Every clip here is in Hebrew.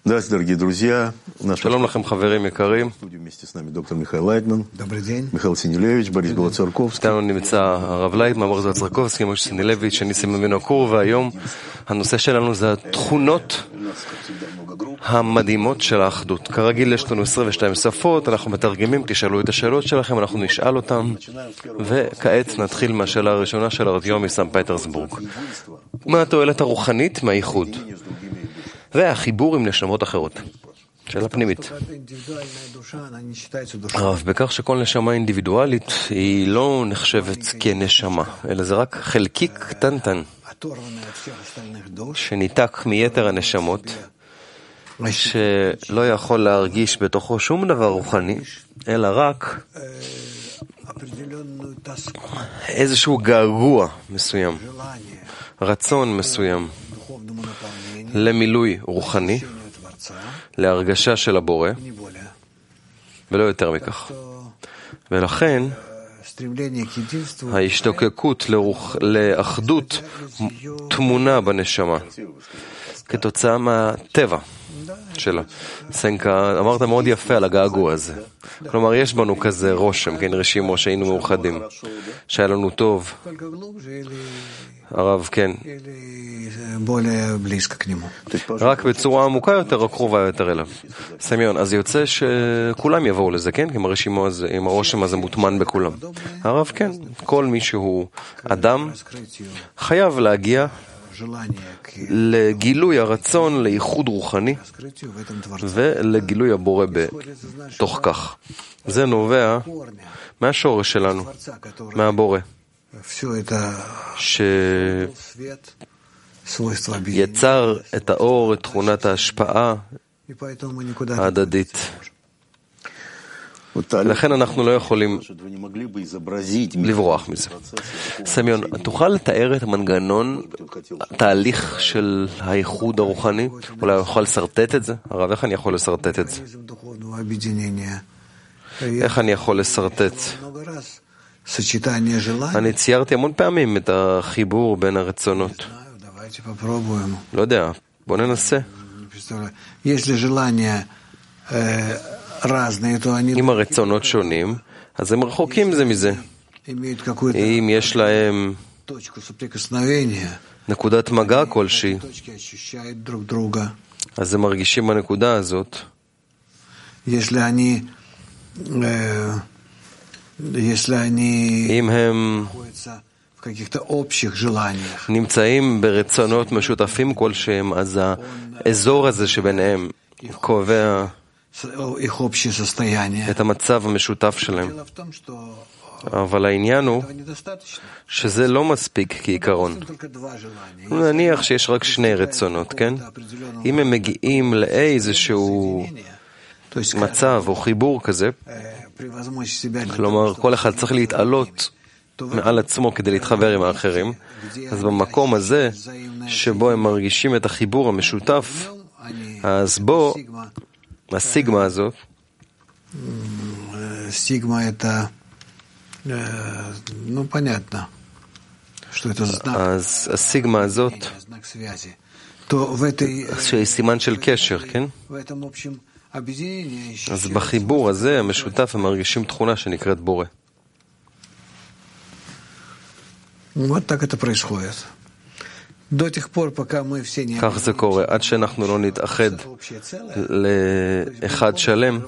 Здравствуйте, дорогие друзья. שלום לכם חברים יקרים. Вместе с нами доктор Михаил Лайтман, Михаил Синелевич, Борис Голоцерковский. איתנו נמצא הרב לייטמן, בוריס גולדצרקובסקי, משה סינלביץ', ניסים מבינוקור, והיום הנושא שלנו זה התכונות המדהימות של האחדות. כרגיל יש לנו 22 שפות, אנחנו מתרגמים, תשאלו את השאלות שלכם, אנחנו נשאל אותם, וכעת נתחיל מהשאלה הראשונה של הרדיו מסן פטרסבורג. מה התועלת הרוחנית מהייחוד? והחיבור עם נשמות אחרות. שאלה פנימית. הרב, בכך שכל נשמה אינדיבידואלית היא לא נחשבת כנשמה, אלא זה רק חלקיק קטנטן שניתק מיתר הנשמות, שלא יכול להרגיש בתוכו שום דבר רוחני, אלא רק איזשהו געגוע מסוים, רצון מסוים למילוי רוחני, להרגשה של הבורא, ולא יותר מכך. ולכן ההשתוקקות לאחדות תמונה בנשמה כתוצאה מהטבע שלה. סנקה, אמרת מאוד יפה על הגעגוע הזה. כלומר, יש בנו כזה רושם, כן, רשימו שהיינו מאוחדים, שהיה לנו טוב. הרב, כן. רק בצורה עמוקה יותר או קרובה יותר אליו. סמיון, אז יוצא שכולם יבואו לזה, כן? אם הרושם הזה מוטמן בכולם. הרב, כן. כל מי שהוא אדם חייב להגיע לגילוי הרצון לייחוד רוחני ולגילוי הבורא בתוך כך. זה נובע מהשורש שלנו, מהבורא, שיצר את האור, את תכונת ההשפעה ההדדית. לכן אנחנו לא יכולים לברוח מזה. סמיון, תוכל לתאר את המנגנון, תהליך של הייחוד הרוחני? אולי יכול לסרטט את זה? הרב, איך אני יכול לסרטט את זה? איך אני יכול לסרטט? אני ציירתי המון פעמים את החיבור בין הרצונות. לא יודע, בוא ננסה. אם הרצונות שונים, אז הם רחוקים זה מזה. אם יש להם נקודת מגע כלשהי, אז הם מרגישים בנקודה הזאת. אם הם נמצאים ברצונות משותפים כלשהם, אז האזור הזה שביניהם קובע את המצב המשותף שלהם. אבל העניין הוא שזה לא מספיק כעיקרון. נניח שיש רק שני רצונות, כן? אם הם מגיעים לאיזשהו מצב או חיבור כזה, כלומר כל אחד צריך להתעלות מעל עצמו כדי להתחבר עם האחרים, אז במקום הזה שבו הם מרגישים את החיבור המשותף, אז בו הסיגמה הזאת, אז הסיגמה הזאת שהיא סימן של קשר, כן? אז בחיבור הזה המשותף הם מרגישים תכונה שנקראת בורא. כך זה קורה, עד שאנחנו לא נתאחד לאחד שלם,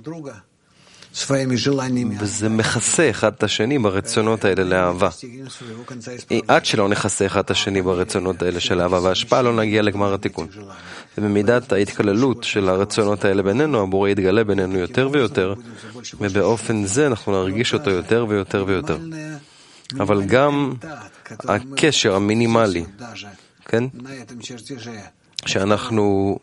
וזה מכסה אחד את השני ברצונות האלה לאהבה. עד שלא נכסה אחד את השני ברצונות האלה של אהבה והשפעה, לא נגיע לגמר התיקון. ובמידת ההתקללות של הרצונות האלה בינינו, הבורא יתגלה בינינו יותר ויותר, ובאופן זה אנחנו נרגיש אותו יותר ויותר ויותר. אבל גם הקשר המינימלי, כן? שאנחנו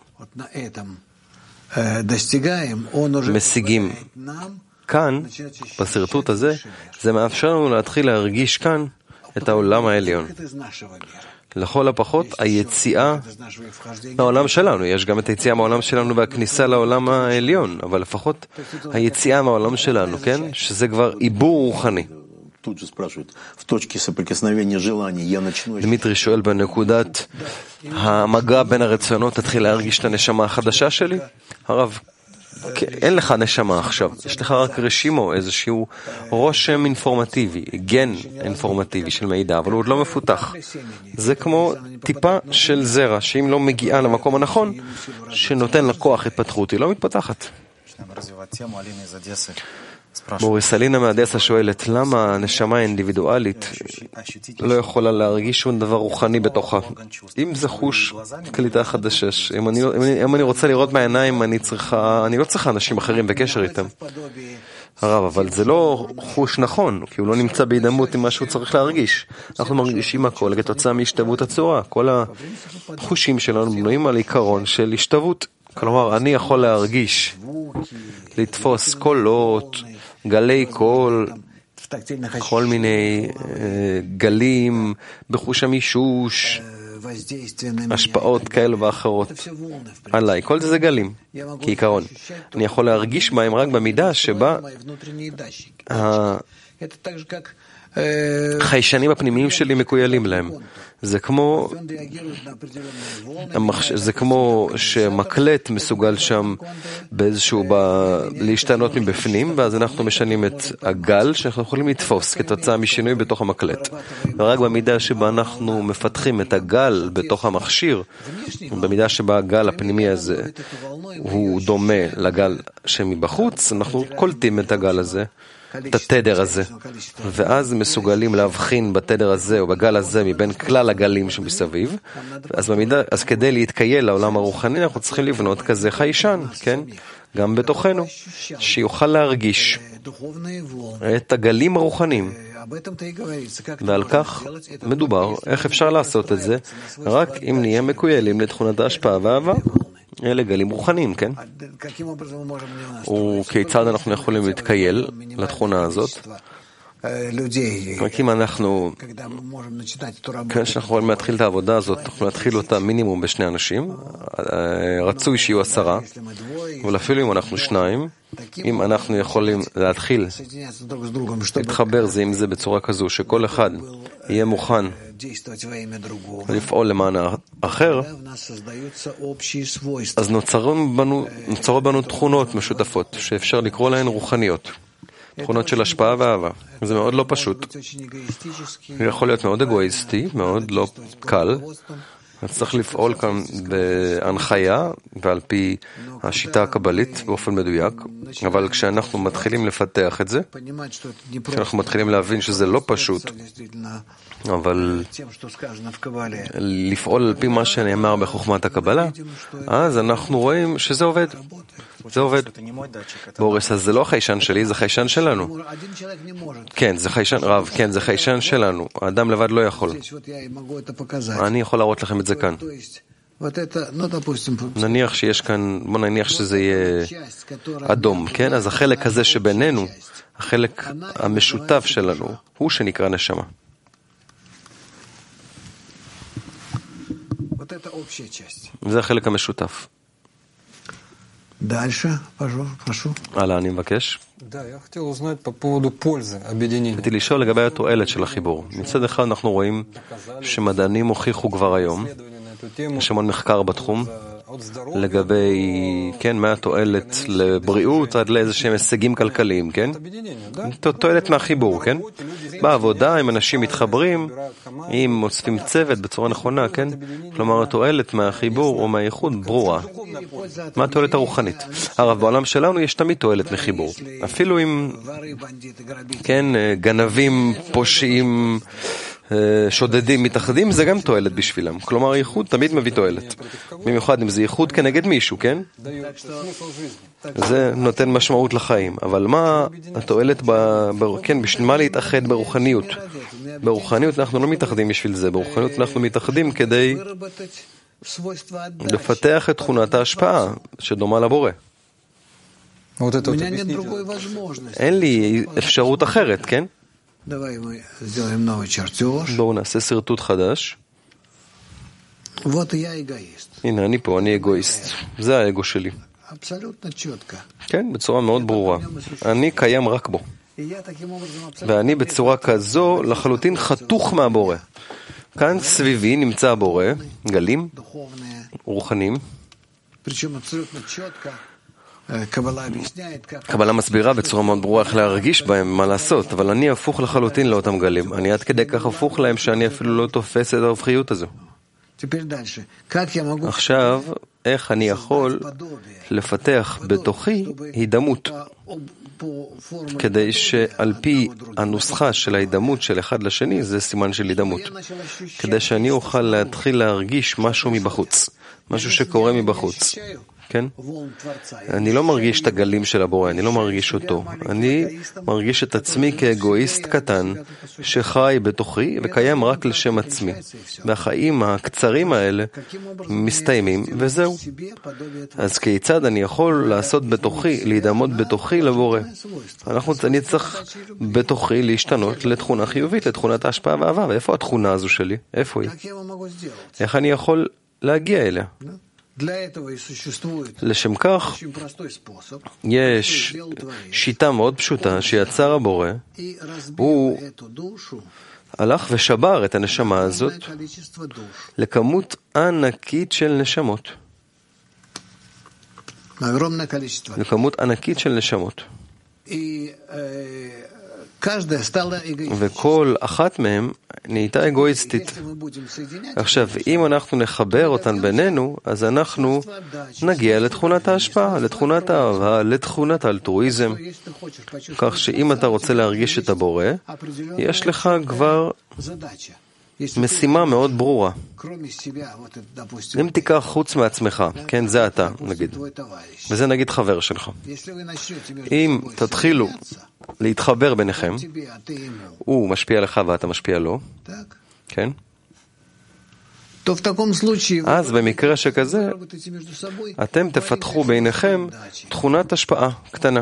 משיגים כאן, בסרטוט הזה, זה מאפשר לנו להתחיל להרגיש כאן את העולם העליון. לכל הפחות, היציאה מהעולם שלנו, יש גם את היציאה מהעולם שלנו והכניסה לעולם העליון, אבל לפחות היציאה מהעולם שלנו, כן? שזה כבר עיבור רוחני. Тут же спрашивают, в точке соприкосновения желаний я начну... דמיטרי שואל בנקודת המגע בין הרצונות תתחיל להרגיש את הנשמה החדשה שלי? הרב, אין לך נשמה עכשיו, יש לך רק רשימו, איזשהו רושם אינפורמטיבי, גן אינפורמטיבי של מידע, אבל הוא עוד לא מפותח. זה כמו טיפה של זרע, שאם לא מגיעה למקום הנכון, שנותן לכוח התפתחות, היא לא מתפתחת. בוריס אלינה מאדסה שואלת, למה הנשמה האינדיבידואלית לא יכולה להרגיש שום דבר רוחני בתוכה? אם זה חוש קליטה חדשה, אם אני רוצה לראות מהעיניים, אני לא צריכה אנשים אחרים בקשר איתם. הרב, אבל זה לא חוש נכון, כי הוא לא נמצא בהידמות עם מה שהוא צריך להרגיש. אנחנו מרגישים הכל כתוצאה מהשתוות הצורה. כל החושים שלנו בנויים על עיקרון של השתוות. כלומר, אני יכול להרגיש, לתפוס קולות, גלי קול, כל מיני גלים בחוש המישוש, השפעות כאלה ואחרות עליי. כל זה גלים, כעיקרון. אני יכול להרגיש בהם רק במידה שבה החיישנים הפנימיים שלי מקוילים להם. זה כמו שמקלט מסוגל שם באיזשהו להשתנות מבפנים, ואז אנחנו משנים את הגל שאנחנו יכולים לתפוס כתוצאה משינוי בתוך המקלט. ורק במידה שבה אנחנו מפתחים את הגל בתוך המכשיר, במידה שבה הגל הפנימי הזה הוא דומה לגל שמבחוץ, אנחנו קולטים את הגל הזה, את התדר הזה, ואז מסוגלים להבחין בתדר הזה או בגל הזה מבין כלל הגלים שמסביב. אז כדי להתקייל לעולם הרוחני אנחנו צריכים לבנות כזה חיישן, כן? גם בתוכנו, שיוכל להרגיש את הגלים הרוחניים. ועל כך מדובר, איך אפשר לעשות את זה? רק אם נהיה מקוילים לתכונת ההשפעה והאהבה. אלה גלים רוחניים, כן? וכיצד אנחנו יכולים להתקייל לתכונה הזאת? רק אם אנחנו, כשאנחנו יכולים להתחיל את העבודה הזאת, אנחנו להתחיל אותה מינימום בשני אנשים, רצוי שיהיו 10, אבל אפילו אם אנחנו 2, אם אנחנו יכולים להתחיל להתחבר זה עם זה בצורה כזו, שכל אחד יהיה מוכן לפעול למען האחר, אז נוצרות בנו תכונות משותפות, שאפשר לקרוא להן רוחניות. תכונות של השפעה ואהבה. זה מאוד לא פשוט. זה יכול להיות מאוד אגואיסטי, מאוד לא קל. אז צריך לפעול כאן בהנחיה ועל פי השיטה הקבלית באופן מדויק. אבל כשאנחנו מתחילים לפתח את זה, כשאנחנו מתחילים להבין שזה לא פשוט, אבל לפעול על פי מה שנאמר בחוכמת הקבלה, אז אנחנו רואים שזה עובד. זה עובד. בוריס, אז זה לא החיישן שלי, זה חיישן שלנו. כן, זה חיישן, רב, כן, זה חיישן שלנו. האדם לבד לא יכול. אני יכול להראות לכם את זה כאן. נניח שיש כאן, בוא נניח שזה יהיה אדום, כן? אז החלק הזה שבינינו, החלק המשותף שלנו, הוא שנקרא נשמה. זה החלק המשותף. הלאה, אני מבקש. רציתי לשאול לגבי התועלת של החיבור. מצד אחד אנחנו רואים שמדענים הוכיחו כבר היום, יש המון מחקר בתחום, לגבי, כן, מה התועלת לבריאות עד לאיזה שהם הישגים כלכליים, כן? תועלת מהחיבור, כן? בעבודה, אם אנשים מתחברים, אם מוצפים צוות בצורה נכונה, כן? כלומר, התועלת מהחיבור או מהייחוד ברורה. מה התועלת הרוחנית? הרב, בעולם שלנו יש תמיד תועלת מחיבור. אפילו אם, כן, גנבים, פושעים, שודדים, מתאחדים, זה גם תועלת בשבילם. כלומר, ייחוד תמיד מביא תועלת. במיוחד אם זה ייחוד כנגד מישהו, כן? זה נותן משמעות לחיים. אבל מה התועלת, כן, בשביל מה להתאחד ברוחניות? ברוחניות אנחנו לא מתאחדים בשביל זה. ברוחניות אנחנו מתאחדים כדי לפתח את תכונת ההשפעה שדומה לבורא. אין לי אפשרות אחרת, כן? בואו נעשה סרטוט חדש. הנה, אני פה, אני אגואיסט. זה האגו שלי. כן, בצורה מאוד ברורה. אני קיים רק בו. ואני בצורה כזו לחלוטין חתוך מהבורא. כאן סביבי נמצא הבורא, גלים רוחניים. קבלה מסבירה בצורה מאוד ברורה איך להרגיש בהם, מה לעשות, אבל אני הפוך לחלוטין לאותם גלים. אני עד כדי כך הפוך להם שאני אפילו לא תופס את ההופכיות הזו. עכשיו, איך אני יכול לפתח בתוכי הידמות, כדי שעל פי הנוסחה של ההידמות של אחד לשני, זה סימן של הידמות, כדי שאני אוכל להתחיל להרגיש משהו מבחוץ, משהו שקורה מבחוץ. כן? אני לא מרגיש את הגלים של הבורא, אני לא מרגיש אותו. אני מרגיש את עצמי כאגואיסט קטן שחי בתוכי וקיים רק לשם עצמי. והחיים הקצרים האלה מסתיימים וזהו. אז כיצד אני יכול לעשות בתוכי, להידמות בתוכי לבורא? אני צריך בתוכי להשתנות לתכונה חיובית, לתכונת ההשפעה והאהבה. ואיפה התכונה הזו שלי? איפה היא? איך אני יכול להגיע אליה? לשם כך יש שיטה מאוד פשוטה שיצר הבורא. הוא הלך ושבר את הנשמה הזאת לכמות ענקית של נשמות. לכמות ענקית של נשמות. וכל אחת מהן נהייתה אגואיסטית. עכשיו, אם אנחנו נחבר אותן בינינו, אז אנחנו נגיע לתכונת ההשפעה, לתכונת האהבה, לתכונת האלטרואיזם. כך שאם אתה רוצה להרגיש את הבורא, יש לך כבר משימה מאוד ברורה. אם תיקח חוץ מעצמך, כן, זה אתה, נגיד. וזה נגיד חבר שלך. אם תתחילו להתחבר ביניכם, הוא משפיע לך ואתה משפיע לו, כן? אז במקרה שכזה, אתם תפתחו ביניכם תכונת השפעה קטנה.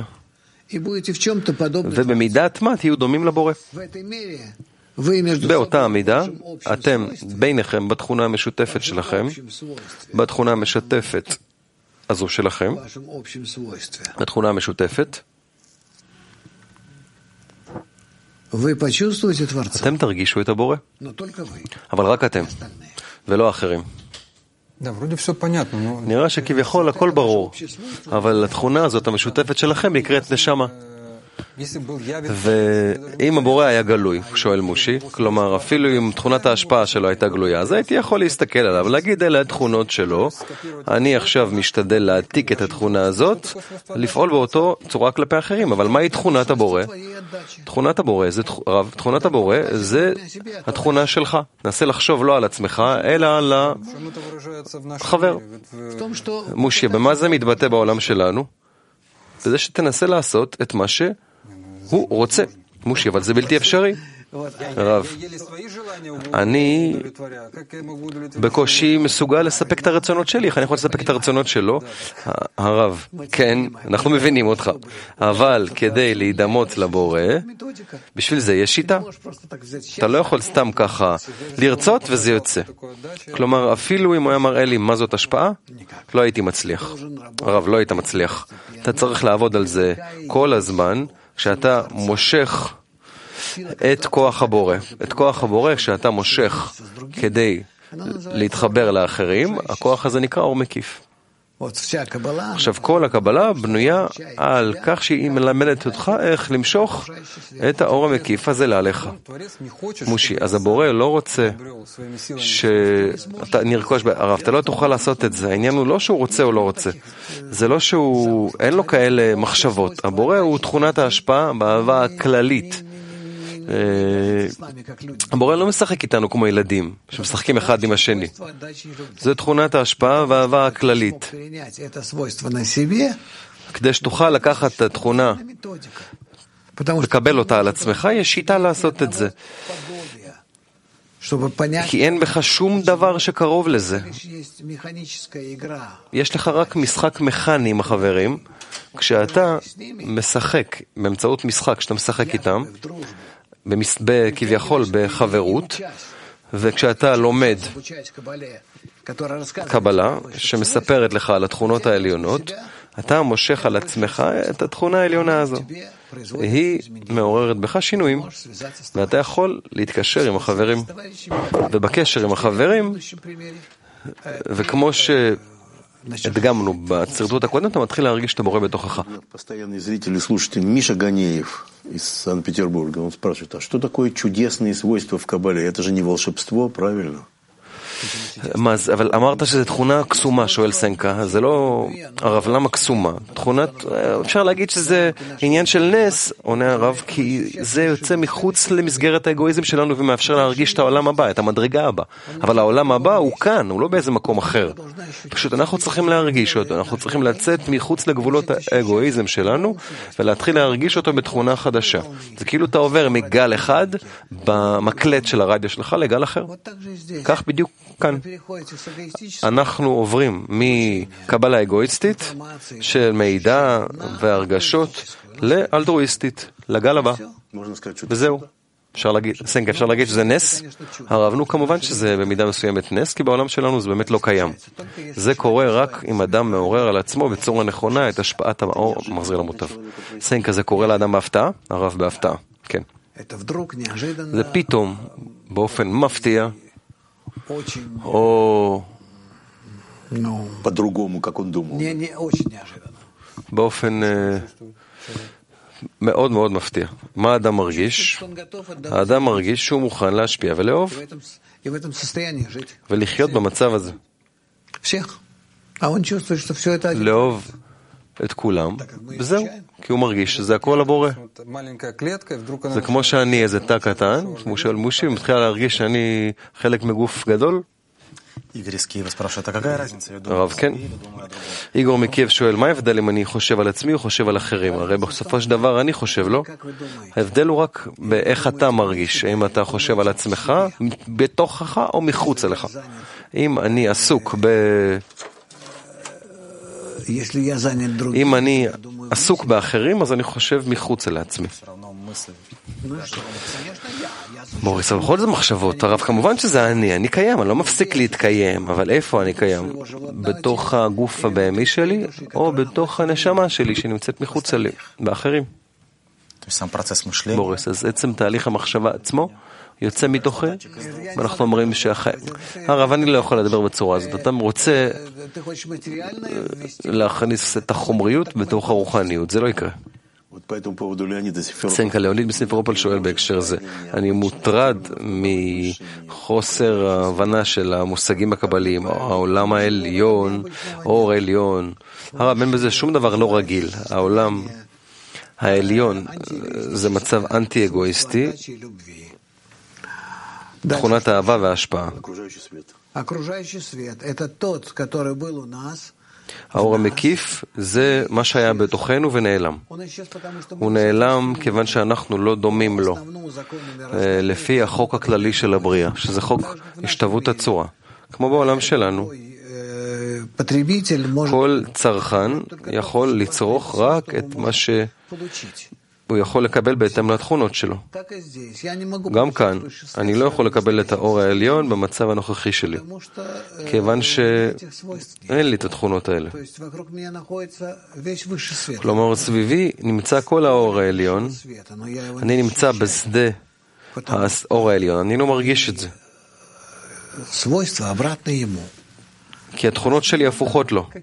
ובמידת מה תהיו דומים לבורא. באותה המידה, אתם ביניכם בתכונה המשותפת שלכם, בתכונה המשותפת הזו שלכם, בתכונה המשותפת, אתם תרגישו את הבורא, אבל רק אתם, ולא האחרים. נראה שכביכול הכל ברור, אבל התכונה הזאת המשותפת שלכם נקראת נשמה. ואם הבורא היה גלוי, שואל מושי, כלומר אפילו אם תכונת ההשפעה שלו הייתה גלויה, אז הייתי יכול להסתכל עליו, להגיד אלה התכונות שלו, אני עכשיו משתדל להעתיק את התכונה הזאת, לפעול באותו צורה כלפי אחרים. אבל מהי תכונת הבורא? תכונת הבורא זה התכונה שלך. נסה לחשוב לא על עצמך, אלא על החבר. מושי, במה זה מתבטא בעולם שלנו? בזה שתנסה לעשות את מה שהוא רוצה. מושי, אבל זה בלתי אפשרי. הרב, אני בקושי מסוגל לספק את הרצונות שלי. איך אני יכול לספק את הרצונות שלו? הרב, כן, אנחנו מבינים אותך. אבל כדי להידמות לבורא, בשביל זה יש שיטה. אתה לא יכול סתם ככה לרצות וזה יוצא. כלומר, אפילו אם הוא היה מראה לי מה זאת השפעה, לא הייתי מצליח. הרב, לא היית מצליח. אתה צריך לעבוד על זה כל הזמן, כשאתה מושך את כוח הבורא. את כוח הבורא שאתה מושך כדי להתחבר לאחרים, הכוח הזה נקרא אור מקיף. עכשיו, כל הקבלה בנויה על כך שהיא מלמדת אותך איך למשוך את האור המקיף הזה לעליך. מושי, אז הבורא לא רוצה שאתה נרכוש, הרב, אתה לא תוכל לעשות את זה. העניין הוא לא שהוא רוצה או לא רוצה. זה לא שהוא, אין לו כאלה מחשבות. הבורא הוא תכונת ההשפעה באהבה הכללית. הבורא לא משחק איתנו כמו ילדים שמשחקים אחד עם השני. זה תכונת ההשפעה והאהבה הכללית. כדי שתוכל לקחת את התכונה, לקבל אותה על עצמך, יש שיטה לעשות את זה. כי אין בך שום דבר שקרוב לזה. יש לך רק משחק מכני עם החברים. כשאתה משחק באמצעות משחק, כשאתה משחק איתם, כביכול בחברות, וכשאתה לומד קבלה שמספרת לך על התכונות העליונות, אתה מושך על עצמך את התכונה העליונה הזו. היא מעוררת בך שינויים, ואתה יכול להתקשר עם החברים. ובקשר עם החברים, וכמו שהדגמנו בצרדות הקודמת, אתה מתחיל להרגיש את הבורא בתוכך. Постоянный зритель и слушатель Миша Ганеев из Санкт-Петербурга, он спрашивает, а что такое чудесные свойства в Кабале? Это же не волшебство, правильно? אבל אמרת שזו תכונה קסומה, שואל סנקה. זה לא הרב, למה קסומה? תכונת, אפשר להגיד שזה עניין של נס, עונה הרב, כי זה יוצא מחוץ למסגרת האגואיזם שלנו ומאפשר להרגיש את העולם הבא, את המדרגה הבא. אבל העולם הבא הוא כאן, הוא לא באיזה מקום אחר. פשוט אנחנו צריכים להרגיש אותו, אנחנו צריכים לצאת מחוץ לגבולות האגואיזם שלנו ולהתחיל להרגיש אותו בתכונה חדשה. זה כאילו אתה עובר מגל אחד במקלט של הרדיו שלך לגל אחר. כך בדיוק כאן. אנחנו עוברים מקבלה אגואיסטית של מידע והרגשות לאלטרואיסטית, לגל הבא. וזהו. אפשר להגיד שזה נס? הרבנו כמובן שזה במידה מסוימת נס, כי בעולם שלנו זה באמת לא קיים. זה קורה רק אם אדם מעורר על עצמו בצורה נכונה את השפעת האור מחזיר למוטב. סנקה, זה קורה לאדם בהפתעה? הרב בהפתעה, כן. זה פתאום, באופן מפתיע, או по-другому, как он думал. באופן מאוד מאוד מפתיע. מה האדם מרגיש? האדם מרגיש שהוא מוכן להשפיע ולאהוב ולחיות במצב הזה. לאהוב את כולם, וזהו, כי הוא מרגיש שזה הכל הבורא. זה כמו שאני איזה תא קטן, כמו שואל מושי, ומתחילה להרגיש שאני חלק מגוף גדול. הרב, כן. איגור מקייב שואל, מה ההבדל אם אני חושב על עצמי או חושב על אחרים? הרי בסופו של דבר אני חושב, לא? ההבדל הוא רק באיך אתה מרגיש, האם אתה חושב על עצמך, בתוכך או מחוץ אליך. אם אני עסוק אם אני עסוק באחרים, אז אני חושב מחוץ אל עצמי. מוריס, אבל בכל זה מחשבות, הרב, כמובן שזה אני קיים, אני לא מפסיק להתקיים, אבל איפה אני קיים? בתוך הגוף הבהמי שלי, או בתוך הנשמה שלי שנמצאת מחוץ אלי, באחרים. מוריס, אז עצם תהליך המחשבה עצמו יוצא מתוכי, ואנחנו אומרים הרב, אני לא יכול לדבר בצורה הזאת. אתה רוצה להכניס את החומריות בתוך הרוחניות, זה לא יקרה. סנקה לאוניד בספרופל שואל בהקשר זה, אני מוטרד מחוסר ההבנה של המושגים הקבליים, העולם העליון, אור העליון. הרב, אין בזה שום דבר לא רגיל. העולם העליון זה מצב אנטי-אגואיסטי, תכונת האהבה וההשפעה. האור המקיף זה מה שהיה בתוכנו ונעלם. הוא נעלם כיוון שאנחנו לא דומים לו, לפי החוק הכללי של הבריאה, שזה חוק השתוות הצורה. כמו בעולם שלנו, כל צרכן יכול לצרוך רק את מה הוא יכול לקבל בהתאם לתכונות שלו. גם כאן, אני לא יכול לקבל את האור העליון במצב הנוכחי שלי, כיוון שאין לי את התכונות האלה. כלומר, סביבי נמצא כל האור העליון, אני נמצא בשדה האור העליון, אני לא מרגיש את זה. כי התכונות שלי הפוכות לו.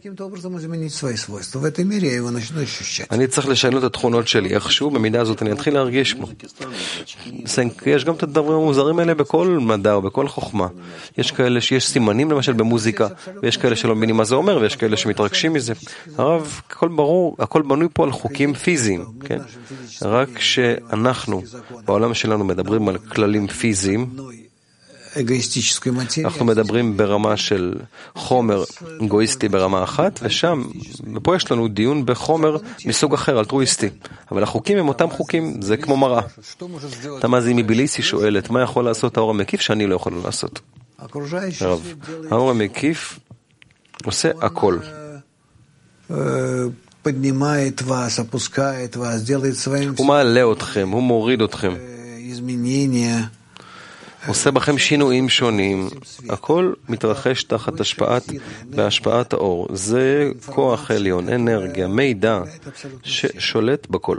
אני צריך לשנות את התכונות שלי. איכשהו, במידה הזאת אני אתחיל להרגיש בו. יש גם את הדברים המוזרים האלה בכל מדע או בכל חוכמה. יש כאלה שיש סימנים למשל במוזיקה, ויש כאלה שלא מבינים מה זה אומר, ויש כאלה שמתרגשים מזה. הרב, הכל ברור, הכל בנוי פה על חוקים פיזיים, כן? רק שאנחנו, בעולם שלנו מדברים על כללים פיזיים, אנחנו מדברים ברמה של חומר אגואיסטי ברמה אחת, ופה יש לנו דיון בחומר מסוג אחר, אלטרואיסטי. אבל החוקים הם אותם חוקים, זה כמו מראה. תמזי מביליסי שואלת, מה יכול לעשות האור המקיף שאני לא יכול לעשות? האור המקיף עושה הכל. הוא מעלה אתכם, הוא מוריד אתכם. עושה בכם שינויים שונים. הכל מתרחש תחת בהשפעת האור. זה כוח עליון, אנרגיה, מידע ששולט בכל.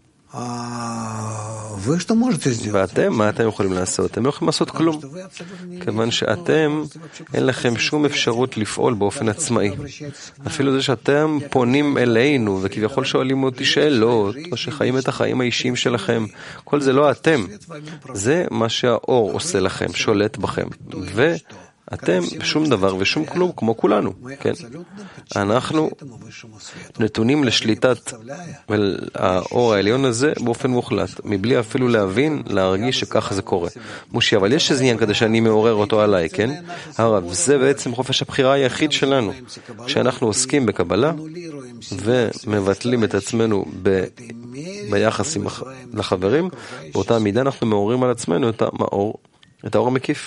ואתם, מה אתם יכולים לעשות? אתם לא יכולים לעשות כלום, כיוון שאתם, אין לכם שום אפשרות לפעול באופן עצמאי. אפילו זה שאתם פונים אלינו וכביכול שואלים אותי שאלות, או שחיים את החיים האישיים שלכם, כל זה לא אתם. זה מה שהאור עושה לכם, שולט בכם. אתם שום דבר ושום כלום, כמו כולנו, כן? אנחנו נתונים לשליטת האור העליון הזה באופן מוחלט, מבלי אפילו להבין, להרגיש שכך זה קורה. מושי, אבל יש איזה עניין כדי שאני מעורר אותו עליי, כן? הרב, זה בעצם חופש הבחירה היחיד שלנו. כשאנחנו עוסקים בקבלה ומבטלים את עצמנו ביחס לחברים, באותה מידה אנחנו מעוררים על עצמנו את האור המקיף.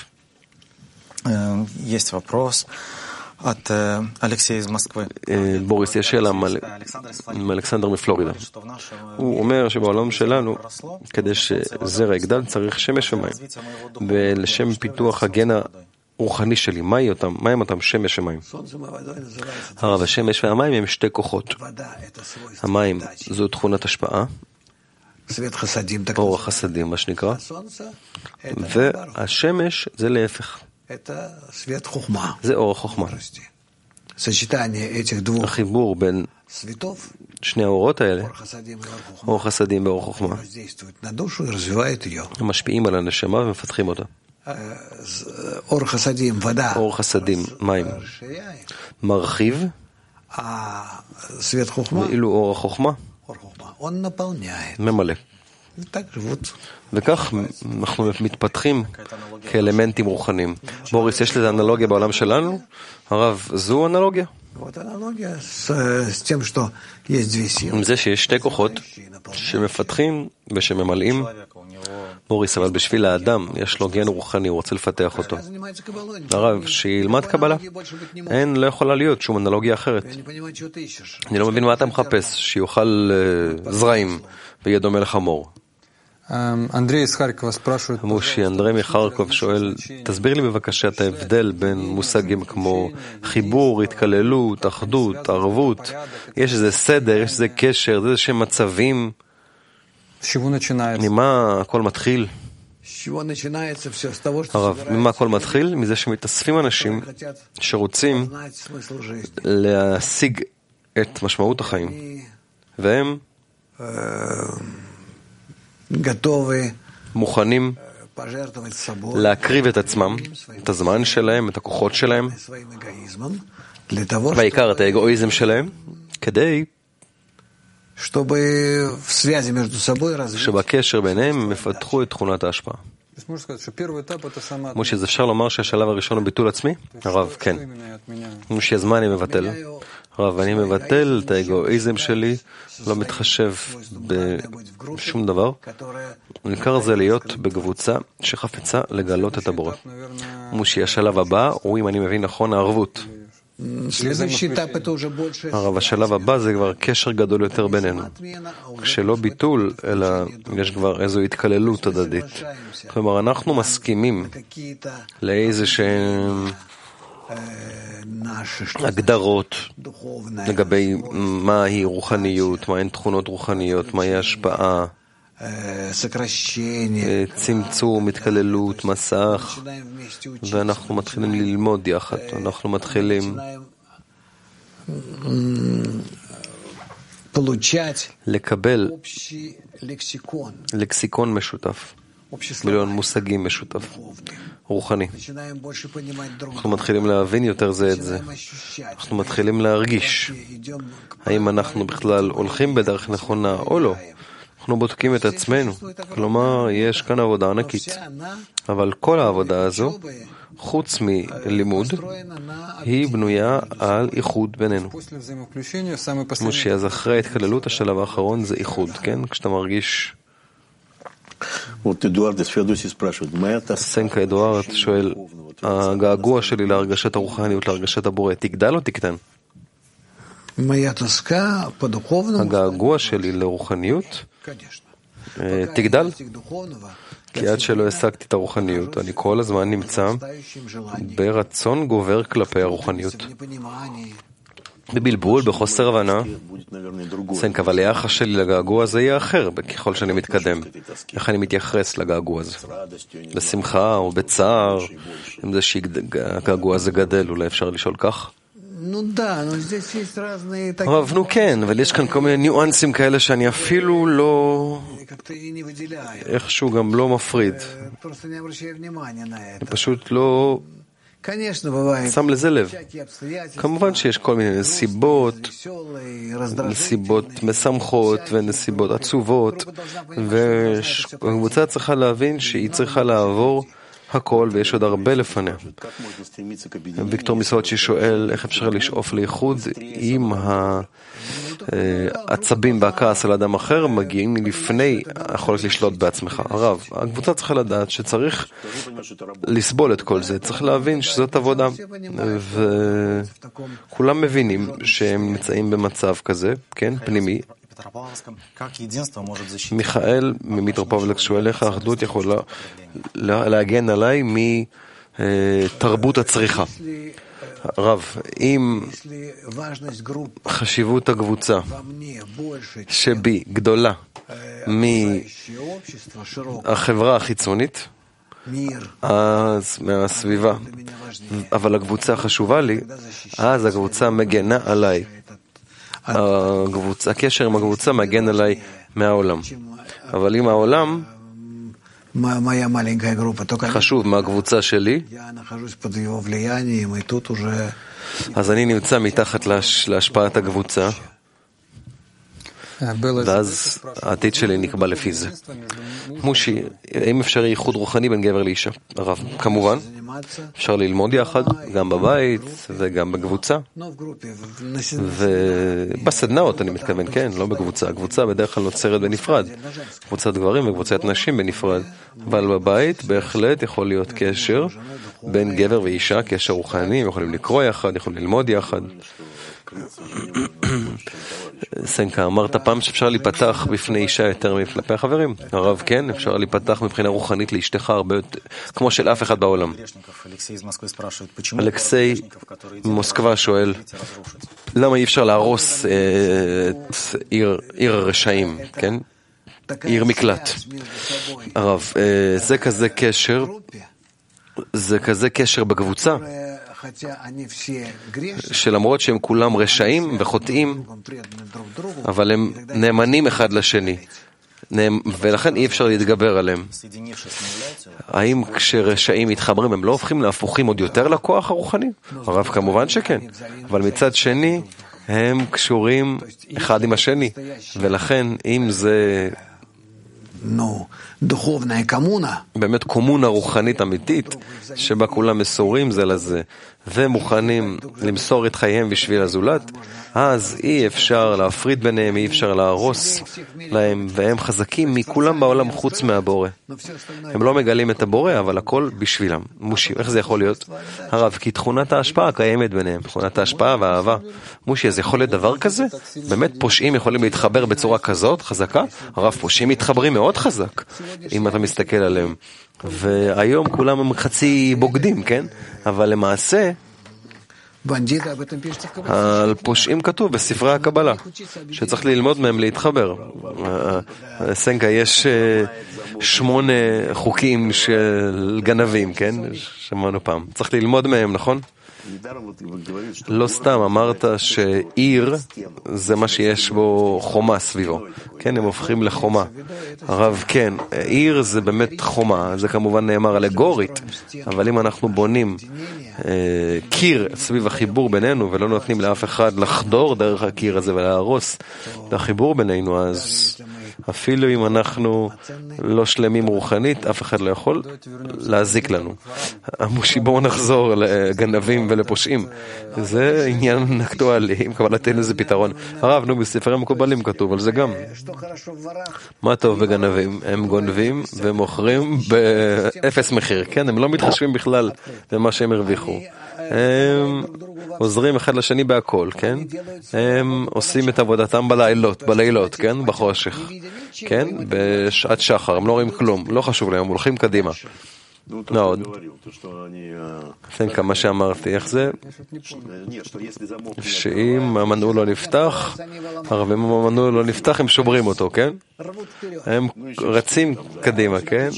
Есть вопрос от Алексея из Москвы. בוריס, יש שאלה מאלכסנדר מפלורידה. הוא אומר שבעולם שלנו, כדי שזרע יגדל, צריך שמש ומים. ולשם פיתוח הגן הרוחני שלי, מה הם אותם שמש ומים? הרב, השמש והמים הם שתי כוחות. המים זו תכונת השפעה, אור החסדים, מה שנקרא, והשמש זה להפך. זה אור החוכמה. החיבור בין שני האורות האלה, אור חסדים ואור חוכמה, הם משפיעים על הנשמה ומפתחים אותה. אור חסדים, מים, מרחיב, ואילו אור החוכמה ממלא. וכך אנחנו מתפתחים כאלמנטים רוחניים. בוריס, יש לזה אנלוגיה בעולם שלנו? הרב, זו אנלוגיה? עם זה שיש שתי כוחות שמפתחים ושממלאים. בוריס, אבל בשביל האדם יש לו גן רוחני, הוא רוצה לפתח אותו. הרב, שילמד קבלה. לא יכולה להיות שום אנלוגיה אחרת. אני לא מבין מה אתה מחפש, שיוכל זרעים ויהיה דומה לחמור. מושי, אנדרי מחרקוב שואל, תסביר לי בבקשה את ההבדל בין מושגים כמו חיבור, התקללות, אחדות, ערבות. יש איזה סדר, יש איזה קשר, זה איזה מצבים. ממה הכל מתחיל? הרב, ממה הכל מתחיל? מזה שמתאספים אנשים שרוצים להשיג את משמעות החיים, והם מוכנים להקריב את עצמם, את הזמן שלהם, את הכוחות שלהם, בעיקר את האגואיזם שלהם, כדי שבקשר ביניהם הם יפתחו את תכונת ההשפעה. מושי, אז אפשר לומר שהשלב הראשון הוא ביטול עצמי? הרב, כן. מושי, אז מה אני מבטל? הרב, אני מבטל את האגואיזם שלי, לא מתחשב בשום דבר. ניכר זה להיות בקבוצה שחפצה לגלות את הבורא. מושי, השלב הבא הוא, אם אני מבין נכון, הערבות. הרב, השלב הבא זה כבר קשר גדול יותר בינינו. כשלא ביטול, אלא יש כבר איזו התקללות הדדית. כלומר, אנחנו מסכימים לאיזה שהן הגדרות לגבי מהי רוחניות, מהי תכונות רוחניות, מהי השפעה, צמצום, התקללות, מסך, ואנחנו מתחילים ללמוד יחד, אנחנו מתחילים לקבל לקסיקון משותף, מיליון מושגים משותף, רוחני. אנחנו מתחילים להבין יותר זה את זה. אנחנו מתחילים להרגיש האם אנחנו בכלל הולכים בדרך נכונה או לא. אנחנו בודקים את עצמנו. כלומר, יש כאן עבודה ענקית. אבל כל העבודה הזו, חוץ מלימוד, היא בנויה על איחוד בינינו. מושי, אז אחרי התקללות, השלב האחרון זה איחוד, כן? כשאתה מרגיש... סנקה אדוארד שואל, הגעגוע שלי להרגשת הרוחניות, להרגשת הבורא, תגדל או תקטן? הגעגוע שלי לרוחניות תגדל. כי עד שלא השגתי את הרוחניות, אני כל הזמן נמצא ברצון גובר כלפי הרוחניות. בבלבול, בחוסר הבנה, אבל היחס שלי לגעגוע הזה יהיה אחר, ככל שאני מתקדם. איך אני מתייחס לגעגוע הזה? בשמחה או בצער, אם זה שהגעגוע הזה גדל, אולי אפשר לשאול כך? הרב, נו כן, אבל יש כאן כל מיני ניואנסים כאלה שאני אפילו לא, איכשהו גם לא מפריד. אני פשוט לא שם לזה לב. כמובן שיש כל מיני נסיבות משמחות ונסיבות עצובות, והקבוצה צריכה להבין שהיא צריכה לעבור הכל, ויש עוד הרבה לפניה. ויקטור מסוואצ'י שואל איך אפשר לשאוף לאיחוד אם העצבים והכעס על אדם אחר מגיעים לפני היכולת לשלוט בעצמך. הרב, הקבוצה צריכה לדעת שצריך לסבול את כל זה, צריך להבין שזאת עבודה, וכולם מבינים שהם נמצאים במצב כזה, כן, פנימי. מיכאל ממיטרופובלק שואל איך האחדות יכולה להגן עליי מתרבות הצריכה. רב, אם חשיבות הקבוצה שבי גדולה מהחברה החיצונית, אז מהסביבה, אבל הקבוצה חשובה לי, אז הקבוצה מגנה עליי. הקשר עם הקבוצה מגן עליי מהעולם. אבל אם העולם חשוב מהקבוצה שלי, אז אני נמצא מתחת להשפעת הקבוצה, ואז העתיד שלי נקבע לפי זה. מושי, האם אפשר ייחוד רוחני בין גבר לאישה? הרב, כמובן. אפשר ללמוד יחד, גם בבית וגם בקבוצה. ובסדנאות אני מתכוון, כן, לא בקבוצה. הקבוצה בדרך כלל נוצרת בנפרד. קבוצת גברים וקבוצת נשים בנפרד. אבל בבית בהחלט יכול להיות קשר בין גבר ואישה, קשר רוחני, יכולים לקרוא יחד, יכולים ללמוד יחד. סנקה, אמרת פעם שאפשר להיפתח בפני אישה יותר מפלפי החברים. הרב, כן, אפשר להיפתח מבחינה רוחנית לאשתך הרבה יותר, כמו של אף אחד בעולם. אלכסי ממוסקבה שואל, למה אי אפשר להרוס את עיר הרשעים, כן? עיר מקלט. הרב, זה כזה קשר בקבוצה, שלמרות שהם כולם רשעים וחוטאים, אבל הם נאמנים אחד לשני, ולכן אי אפשר להתגבר עליהם. האם כשרשעים מתחברים הם לא הופכים להפוכים עוד יותר לכוח הרוחני? הרב, כמובן שכן, אבל מצד שני הם קשורים אחד עם השני, ולכן אם זה באמת קומונה רוחנית אמיתית, שבה כולם מסורים זה לזה ומוכנים למסור את חייהם בשביל הזולת, אז אי אפשר להפריד ביניהם, אי אפשר להרוס להם, והם חזקים מכולם בעולם חוץ מהבורא. הם לא מגלים את הבורא, אבל הכל בשבילם. מושי, איך זה יכול להיות? הרב, כי תכונת ההשפעה קיימת ביניהם, תכונת ההשפעה והאהבה. מושי, אז יכול להיות דבר כזה? באמת פושעים יכולים להתחבר בצורה כזאת חזקה? הרב, פושעים מתחברים מאוד חזק, אם אתה מסתכל עליהם. והיום כולם הם חצי בוגדים, כן? אבל למעשה על פושעים כתוב בספרי הקבלה שצריך ללמוד מהם להתחבר. סנקה, יש 8 חוקים של גנבים, כן? שמענו פעם. צריך ללמוד מהם, נכון? לא סתם, אמרת שעיר זה מה שיש בו חומה סביבו, כן, הם הופכים לחומה. הרב, כן, עיר זה באמת חומה, זה כמובן נאמר אלגורית, אבל אם אנחנו בונים קיר סביב החיבור בינינו ולא נותנים לאף אחד לחדור דרך הקיר הזה ולהרוס את החיבור בינינו, אז אפילו אם אנחנו לא שלמים רוחנית, אף אחד לא יכול להזיק לנו. המושי, בואו נחזור לגנבים ולפושעים. זה עניין אקטואלי, אם קבלתנו זה פתרון. הרב, נו, בספרי מקובלים כתוב על זה גם. מה טוב בגנבים? הם גונבים ומוכרים באפס מחיר, כן? הם לא מתחשבים בכלל במה שהם הרוויחו. הם עוזרים אחד לשני בהכל, כן? הם עושים את עבודתם בלילות, כן? בחושך, כן? בשעת שחר, הם לא רואים כלום, לא חשוב להם, הם הולכים קדימה. מאוד. מה שאמרתי, איך זה? שאם המנעול לא נפתח, הרב, אם המנעול לא נפתח, הם שוברים אותו, כן? הם רצים קדימה, כן?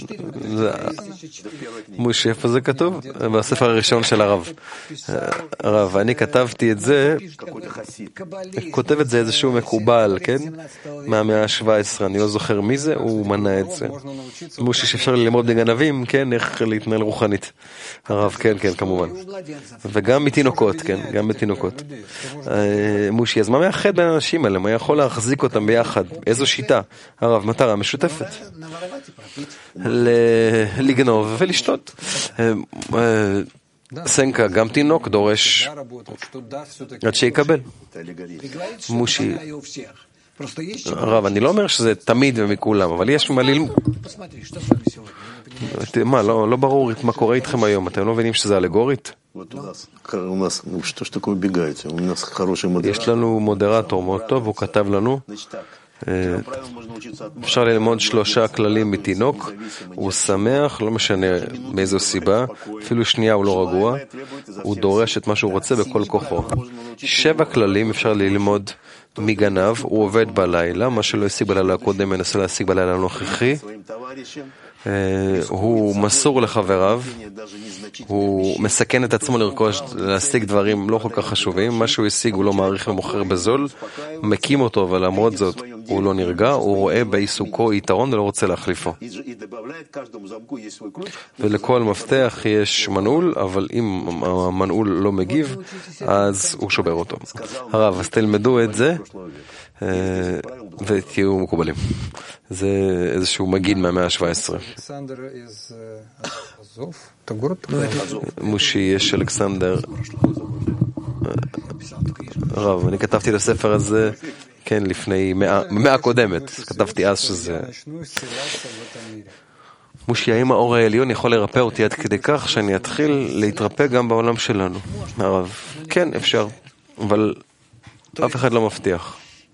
מושי, איפה זה כתוב? בספר הראשון של הרב. הרב, אני כתבתי את זה, כותב את זה איזשהו מקובל, כן? מהמאה ה-17, אני לא זוכר מי זה, הוא מנע את זה. מושי, שאפשר ללמוד בגנבים, כן? איך להתנהל רוחנית. הרב, כן, כן, כמובן. וגם מתינוקות, כן, גם מתינוקות. מושי, אז מה מאחד בין האנשים האלה? מה יכול להחזיק אותם ביחד? איזו שיטה? הרב, מטרה משותפת. לגנוב ולשתות. סנקה, גם תינוק דורש עד שיקבל. מושי, הרב, אני לא אומר שזה תמיד ומכולם, אבל יש מה ללמוד. מה, לא ברור מה קורה איתכם היום, אתם לא מבינים שזה אלגורית? יש לנו מודרטור מאוד טוב, הוא כתב לנו, אפשר ללמוד 3 כללים מתינוק, הוא שמח, לא משנה מאיזו סיבה, אפילו שנייה הוא לא רגוע, הוא דורש את מה שהוא רוצה בכל כוחו. 7 כללים אפשר ללמוד מגנב, הוא עובד בלילה, מה שלא השיג בלילה הקודם מנסה להשיג בלילה הנוכחי, הוא מסור לחבריו, הוא מסכן את עצמו להשיג דברים לא כל כך חשובים, מה שהוא השיג הוא לא מעריך ומוכר בזול, מקים אותו, אבל למרות זאת הוא לא נרגע, הוא רואה בעיסוקו יתרון ולא רוצה להחליפו. ולכל מפתח יש מנעול, אבל אם המנעול לא מגיב, אז הוא שובר אותו. הרב, אז תלמדו את זה ותהיו מקובלים. זה איזשהו מגיד מהמאה ה-17. מושי, יש אלכסנדר. הרב, אני כתבתי את הספר הזה, כן, לפני מאה קודמת. כתבתי אז שזה... מושי, האם האור העליון יכול לרפא אותי עד כדי כך שאני אתחיל להתרפא גם בעולם שלנו? הרב, כן, אפשר, אבל אף אחד לא מבטיח.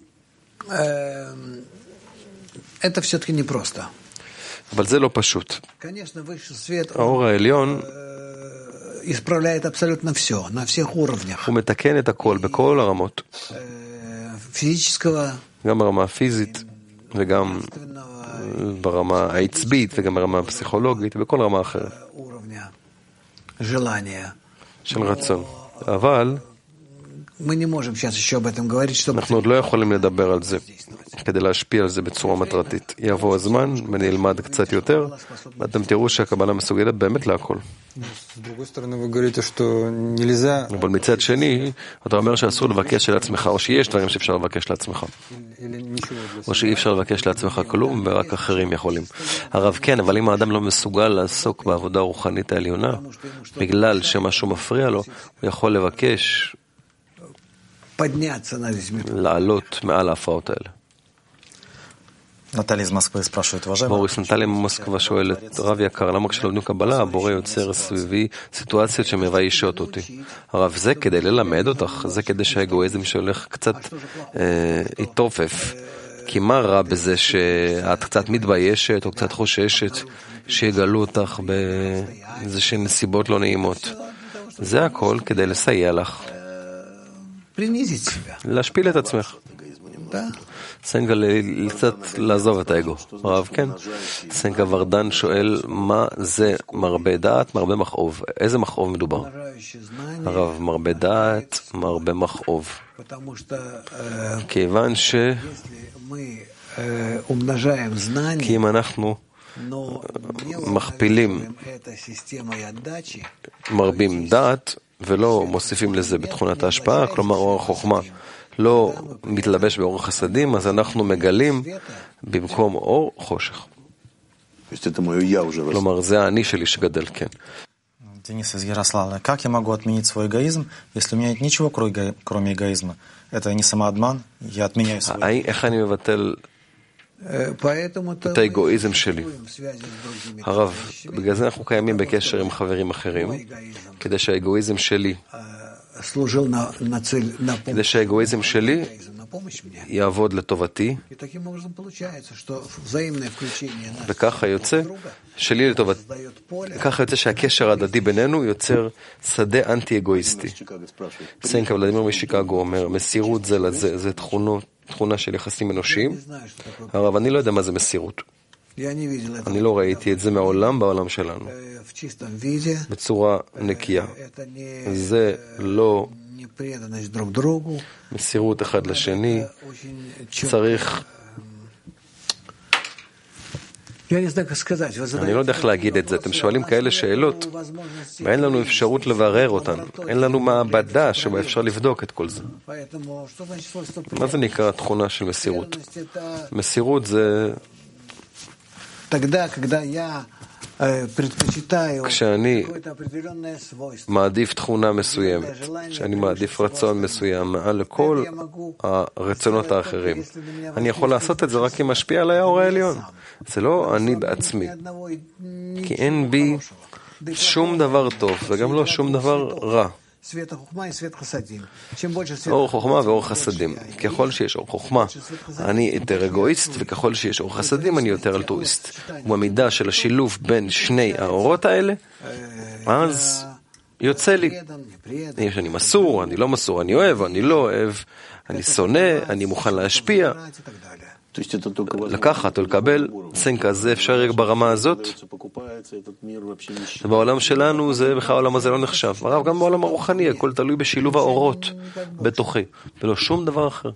Это все-таки непросто. אבל זה לא פשוט. האור העליון исправляет абсолютно все, на всех уровнях. הוא מתקן את הכל בכל הרמות. Физического, גם ברמה הפיזית וגם ברמה העצבית וגם ברמה הפסיכולוגית ובכל רמה אחרת. желания. של רצון. אבל Мы не можем сейчас еще об этом говорить, чтобы... אנחנו עוד לא יכולים לדבר על זה, כדי להשפיע על זה בצורה מטרתית. יבוא הזמן ונלמד קצת יותר, ואתם תראו שהקבלה מסוגלת באמת להכל. אבל מצד שני, אתה אומר שאסור לבקש לעצמך, או שיש דברים שאפשר לבקש לעצמך. או שאי אפשר לבקש לעצמך כלום, ורק אחרים יכולים. הרב, כן, אבל אם האדם לא מסוגל לעסוק בעבודה הרוחנית העליונה, בגלל שמשהו מפריע לו, הוא יכול לבקש לעלות מעל ההפרעות האלה. נטלי ממוסקבה спрашивает, уважаемый. מוריס, נטלי ממוסקבה שואלת, רב יקר, למה כשלומדים קבלה, הבורא יוצר סביבי סיטואציות שמביישות אותי? הרב, זה כדי ללמד אותך, זה כדי שהאגואיזם שהולך קצת יתרופף. כי מה רע בזה שאת קצת מתביישת או קצת חוששת שיגלו אותך באיזה נסיבות לא נעימות? זה הכל כדי לסייע לך. להשפיל את עצמך. סנקה קצת לעזוב את האגו. הרב, כן. סנקה ורדן שואל, מה זה מרבה דעת, מרבה מכאוב? איזה מכאוב מדובר? הרב, מרבה דעת, מרבה מכאוב. כיוון כי אם אנחנו מכפילים מרבים דעת ולא מוסיפים לזה בתכונת ההשפעה, כלומר אור החוכמה לא מתלבש באור החסדים, אז אנחנו מגלים במקום אור חושך. כלומר, זה האני שלי שגדל, כן. Денис из Ярославля. Как я могу отменить свой эгоизм, если у меня нет ничего, кроме эгоизма? Это не самообман, я отменяю свой... איך אני מבטל את האגואיזם שלי. הרב, בגלל זה אנחנו קיימים בקשר עם חברים אחרים, כדי שהאגואיזם שלי יעבוד לטובתי, וככה יוצא שלי לטובתי. ככה יוצא שהקשר ההדדי בינינו יוצר שדה אנטי-אגואיסטי. סנקה ולדימיר משיקגו אומר, מסירות זה לזה, זה תכונה של יחסים אנושיים. הרב, אני לא יודע מה זה מסירות. אני לא ראיתי את זה מעולם בעולם שלנו. בצורה נקייה. זה לא מסירות אחד לשני. צריך... אני לא יודע איך להגיד את זה. אתם שואלים כאלה שאלות, ואין לנו אפשרות לברר אותן. אין לנו מעבדה שבה אפשר לבדוק את כל זה. מה זה נקרא תכונה של מסירות? מסירות זה... כשאני מעדיף תכונה מסוימת, כשאני מעדיף רצון מסוים מעל לכל הרצונות האחרים, אני יכול לעשות את זה רק אם משפיע עליי האור העליון. זה לא אני בעצמי, כי אין בי שום דבר טוב וגם לא שום דבר רע. אור חוכמה ואור חסדים. ככל שיש אור חוכמה אני יותר אגואיסט, וככל שיש אור חסדים אני יותר אלטרואיסט. ובמידה של השילוב בין שני האורות האלה, אז יוצא לי. אני מסור, אני לא מסור, אני אוהב, אני לא אוהב, אני שונא, אני מוכן להשפיע. לקחת או לקבל, סנקה, זה אפשר רק ברמה הזאת. בעולם שלנו, זה בכלל העולם הזה לא נחשב. הרב, גם בעולם הרוחני, הכל תלוי בשילוב האורות בתוכי, ולא שום דבר אחר.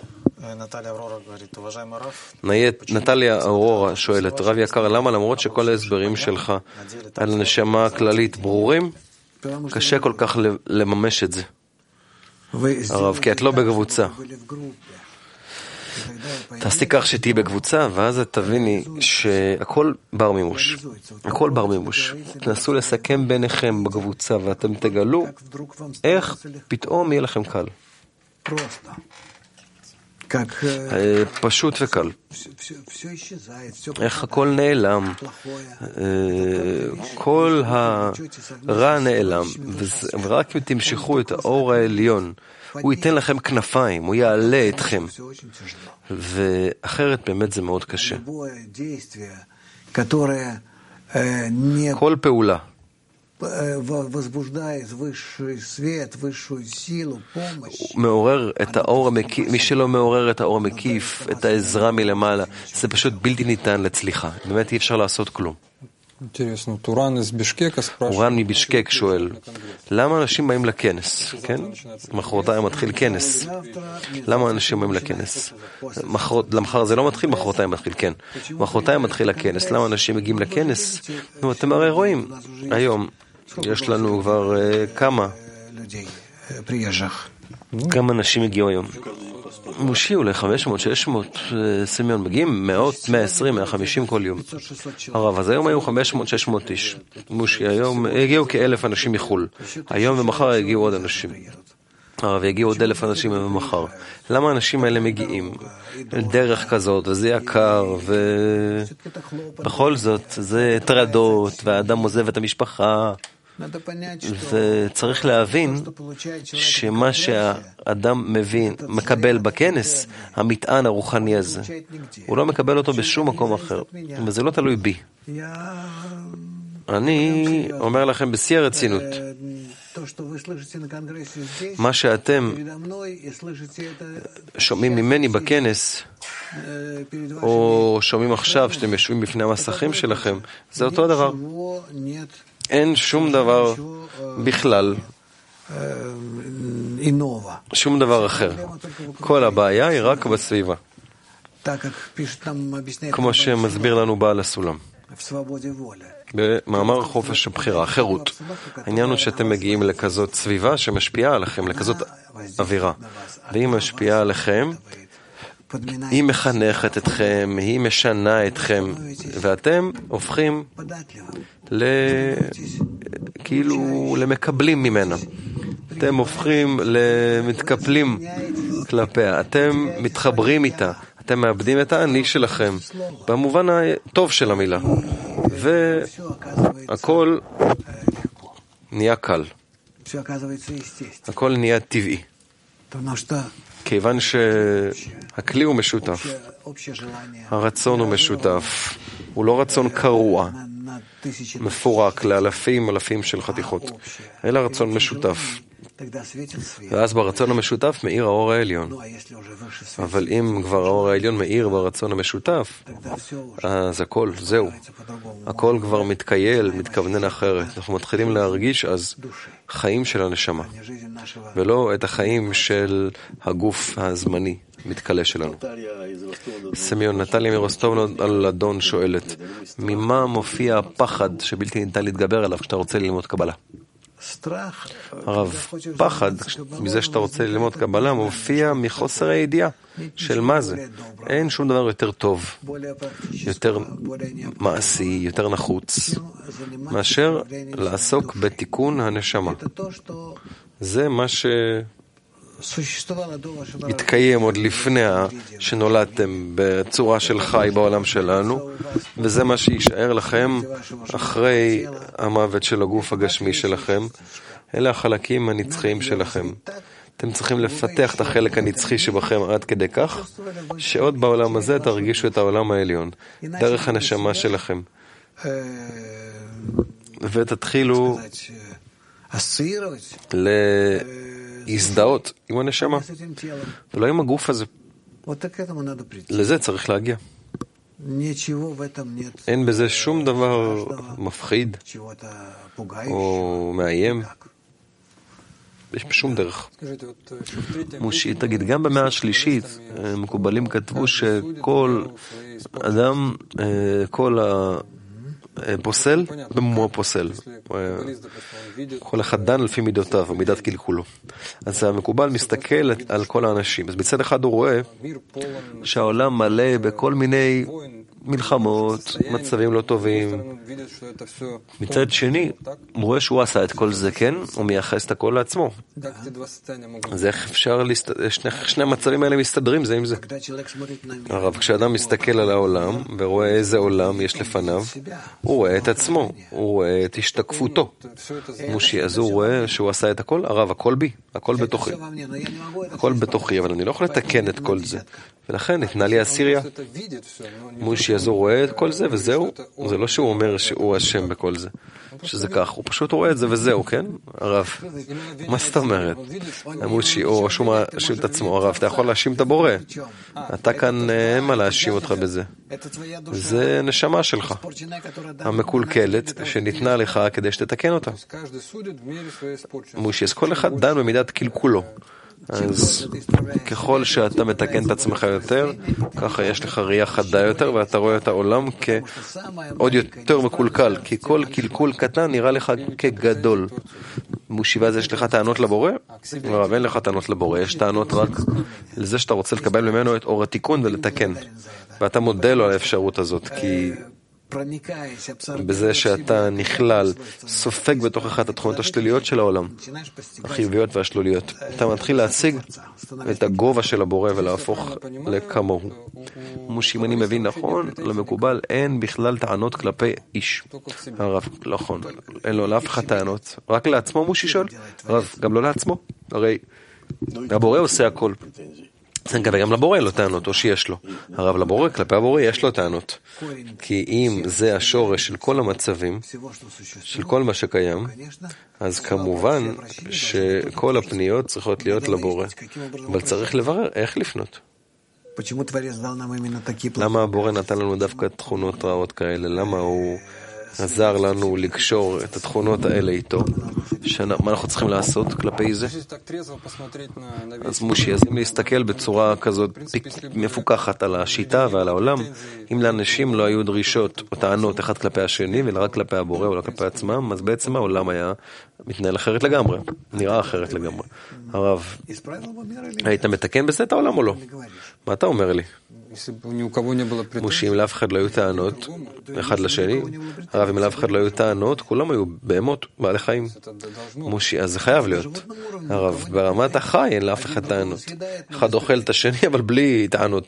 נטליה אורורה שואלת, רב יקר, למה למרות שכל ההסברים שלך על הנשמה הכללית ברורים, קשה כל כך לממש את זה? הרב, כי את לא בקבוצה. תעשי כך שתהי בקבוצה, ואז את תביני שהכל בר מימוש. הכל בר מימוש. תנסו לסכם ביניכם בקבוצה, ואתם תגלו איך פתאום יהיה לכם קל. פשוט וקל. איך הכל נעלם. כל הרע נעלם. ורק אם תמשכו את האור העליון, הוא ייתן לכם כנפיים, הוא יעלה אתכם. ואחרת באמת זה מאוד קשה. כל פעולה מעורר את האור המקיף, מי שלא מעורר את האור המקיף, את העזרה מלמעלה, זה פשוט בלתי ניתן לצליחה. באמת אי אפשר לעשות כלום. אורן מבישקק שואל, למה אנשים באים לכנס? כן? מחרתיים מתחיל כנס. למה אנשים באים לכנס? למחר זה לא מתחיל, מחרתיים מתחיל, כן. מחרתיים מתחיל לכנס. למה אנשים מגיעים לכנס? נו, אתם הרי רואים. היום יש לנו כבר כמה אנשים הגיעו היום. מושי אולי 500, 600 סמיון, מגיעים 100, 120, 150 כל יום. הרב, אז היום היו 500, 600 איש. מושי, היום הגיעו כ1,000 אנשים מחול. היום ומחר הגיעו עוד אנשים. הרב, יגיעו עוד 1,000 אנשים ומחר. למה האנשים האלה מגיעים? דרך כזאת, וזה יקר, ובכל זאת, זה טרדות, והאדם עוזב את המשפחה. וצריך להבין שמה שהאדם מבין, מקבל בכנס, המטען הרוחני הזה, הוא לא מקבל אותו בשום מקום אחר, וזה לא תלוי בי. אני אומר לכם בשיא הרצינות, מה שאתם שומעים ממני בכנס, או שומעים עכשיו שאתם יושבים בפני המסכים שלכם, זה אותו דבר. אין שום דבר בכלל, שום דבר אחר. כל הבעיה היא רק בסביבה. כמו שמסביר לנו בעל הסולם. במאמר חופש הבחירה, חירות. העניין הוא שאתם מגיעים לכזאת סביבה שמשפיעה עליכם, לכזאת אווירה. והיא משפיעה עליכם, היא מחנכת אתכם, היא משנה אתכם, ואתם הופכים כאילו למקבלים ממנה. אתם הופכים למתקפלים כלפיה, אתם מתחברים איתה, אתם מאבדים את האני שלכם, במובן הטוב של המילה. והכל נהיה קל. הכל נהיה טבעי. כיוון שהכלי הוא משותף. הרצון הוא משותף. הוא לא רצון קרוע, מפורק לאלפים של חתיכות. אלא רצון משותף. ואז ברצון המשותף מאיר האור העליון. אבל אם כבר האור העליון מאיר ברצון המשותף, אז הכל, זהו. הכל כבר מתקייל, מתכוונן אחרת. אנחנו מתחילים להרגיש אז חיים של הנשמה, ולא את החיים של הגוף הזמני, מתקלה שלנו. סמיון, נטליה מרוסטוב על אדון שואלת, ממה מופיע הפחד שבלתי ניתן להתגבר עליו כשאתה רוצה ללמוד קבלה? הרב, פחד מזה שאתה רוצה ללמוד קבלה מופיע מחוסר הידיעה של מה זה. אין שום דבר יותר טוב, יותר מעשי, יותר נחוץ, מאשר לעסוק בתיקון הנשמה. זה מה התקיים עוד לפני שנולדתם בצורה של חי בעולם שלנו, וזה מה שישאר לכם אחרי המוות של הגוף הגשמי שלכם. אלה החלקים הנצחיים שלכם. אתם צריכים לפתח את החלק הנצחי שבכם עד כדי כך, שעוד בעולם הזה תרגישו את העולם העליון, דרך הנשמה שלכם. ותתחילו להזדהות עם הנשמה, ולא עם הגוף הזה. לזה צריך להגיע. אין בזה שום דבר מפחיד או מאיים. יש בשום דרך. מושי, תגיד, גם במאה השלישית מקובלים כתבו שכל אדם, כל הפוסל במומו פוסל. כל אחד דן לפי מידותיו, מידת קלקולו. אז המקובל מסתכל על כל האנשים. אז בצד אחד הוא רואה שהעולם מלא בכל מיני מלחמות, מצבים לא טובים. מצד שני, הוא רואה שהוא עשה את כל זה, כן? הוא מייחס את הכל לעצמו. אז איך אפשר שני המצבים האלה מסתדרים זה עם זה? הרב, כשאדם מסתכל על העולם ורואה איזה עולם יש לפניו, הוא רואה את עצמו, הוא רואה את השתקפותו. מושי, אז הוא רואה שהוא עשה את הכל? הרב, הכל בי, הכל בתוכי. הכל בתוכי, אבל אני לא יכול לתקן את כל זה. ולכן ניתנה לי הסיריה. מושי, אז הוא רואה את כל זה וזהו. זה לא שהוא אומר שהוא אשם בכל זה, שזה כך. הוא פשוט רואה את זה וזהו, כן? הרב, מה זאת אומרת? מושי, או שהוא מאשים את עצמו. הרב, אתה יכול להאשים את הבורא. אתה כאן אין מה להאשים אותך בזה. זה נשמה שלך, המקולקלת, שניתנה לך כדי שתתקן אותה. מושי, אז כל אחד דן במידת קלקולו. אז ככל שאתה מתקן את עצמך יותר, ככה יש לך ראייה חדה יותר, ואתה רואה את העולם כעוד יותר מקולקל, כי כל קלקול קטן נראה לך כגדול. מושיבה זה, יש לך טענות לבורא? הרב, אין לך טענות לבורא, יש טענות רק לזה שאתה רוצה לקבל ממנו את אור התיקון ולתקן. ואתה מודה לו על האפשרות הזאת, כי בזה שאתה נכלל, סופג בתוך אחת התכונות השליליות של העולם, החיוביות והשלוליות. אתה מתחיל להציג את הגובה של הבורא ולהפוך לכמוהו. מושי, אם אני מבין נכון, למקובל אין בכלל טענות כלפי איש. הרב, נכון, אין לו לאף אחד טענות, רק לעצמו. מושי שואל, הרב, גם לא לעצמו, הרי הבורא עושה הכל. זה גם לבורא לא טענות, או שיש לו. הרב, לבורא, כלפי הבורא יש לו טענות. כי אם זה השורש של כל המצבים, של כל מה שקיים, אז כמובן שכל הפניות צריכות להיות לבורא. אבל צריך לברר איך לפנות. למה הבורא נתן לנו דווקא תכונות רעות כאלה? למה הוא עזר לנו לקשור את התכונות האלה איתו? מה אנחנו צריכים לעשות כלפי זה? אז מושי, אז אם להסתכל בצורה כזאת מפוקחת על השיטה ועל העולם, אם לאנשים לא היו דרישות או טענות אחד כלפי השני, ולא רק כלפי הבורא או לא כלפי עצמם, אז בעצם העולם היה מתנהל אחרת לגמרי, נראה אחרת לגמרי. הרב, היית מתקן בזה את העולם או לא? מה אתה אומר לי? מושי, אם לאף אחד לא היו טענות אחד לשני, הרב, אם לאף אחד לא היו טענות, כולם היו בהמות, בעלי חיים. מושי, אז זה חייב להיות. הרב, ברמת החי אין לאף אחד טענות. אחד אוכל את השני, אבל בלי טענות.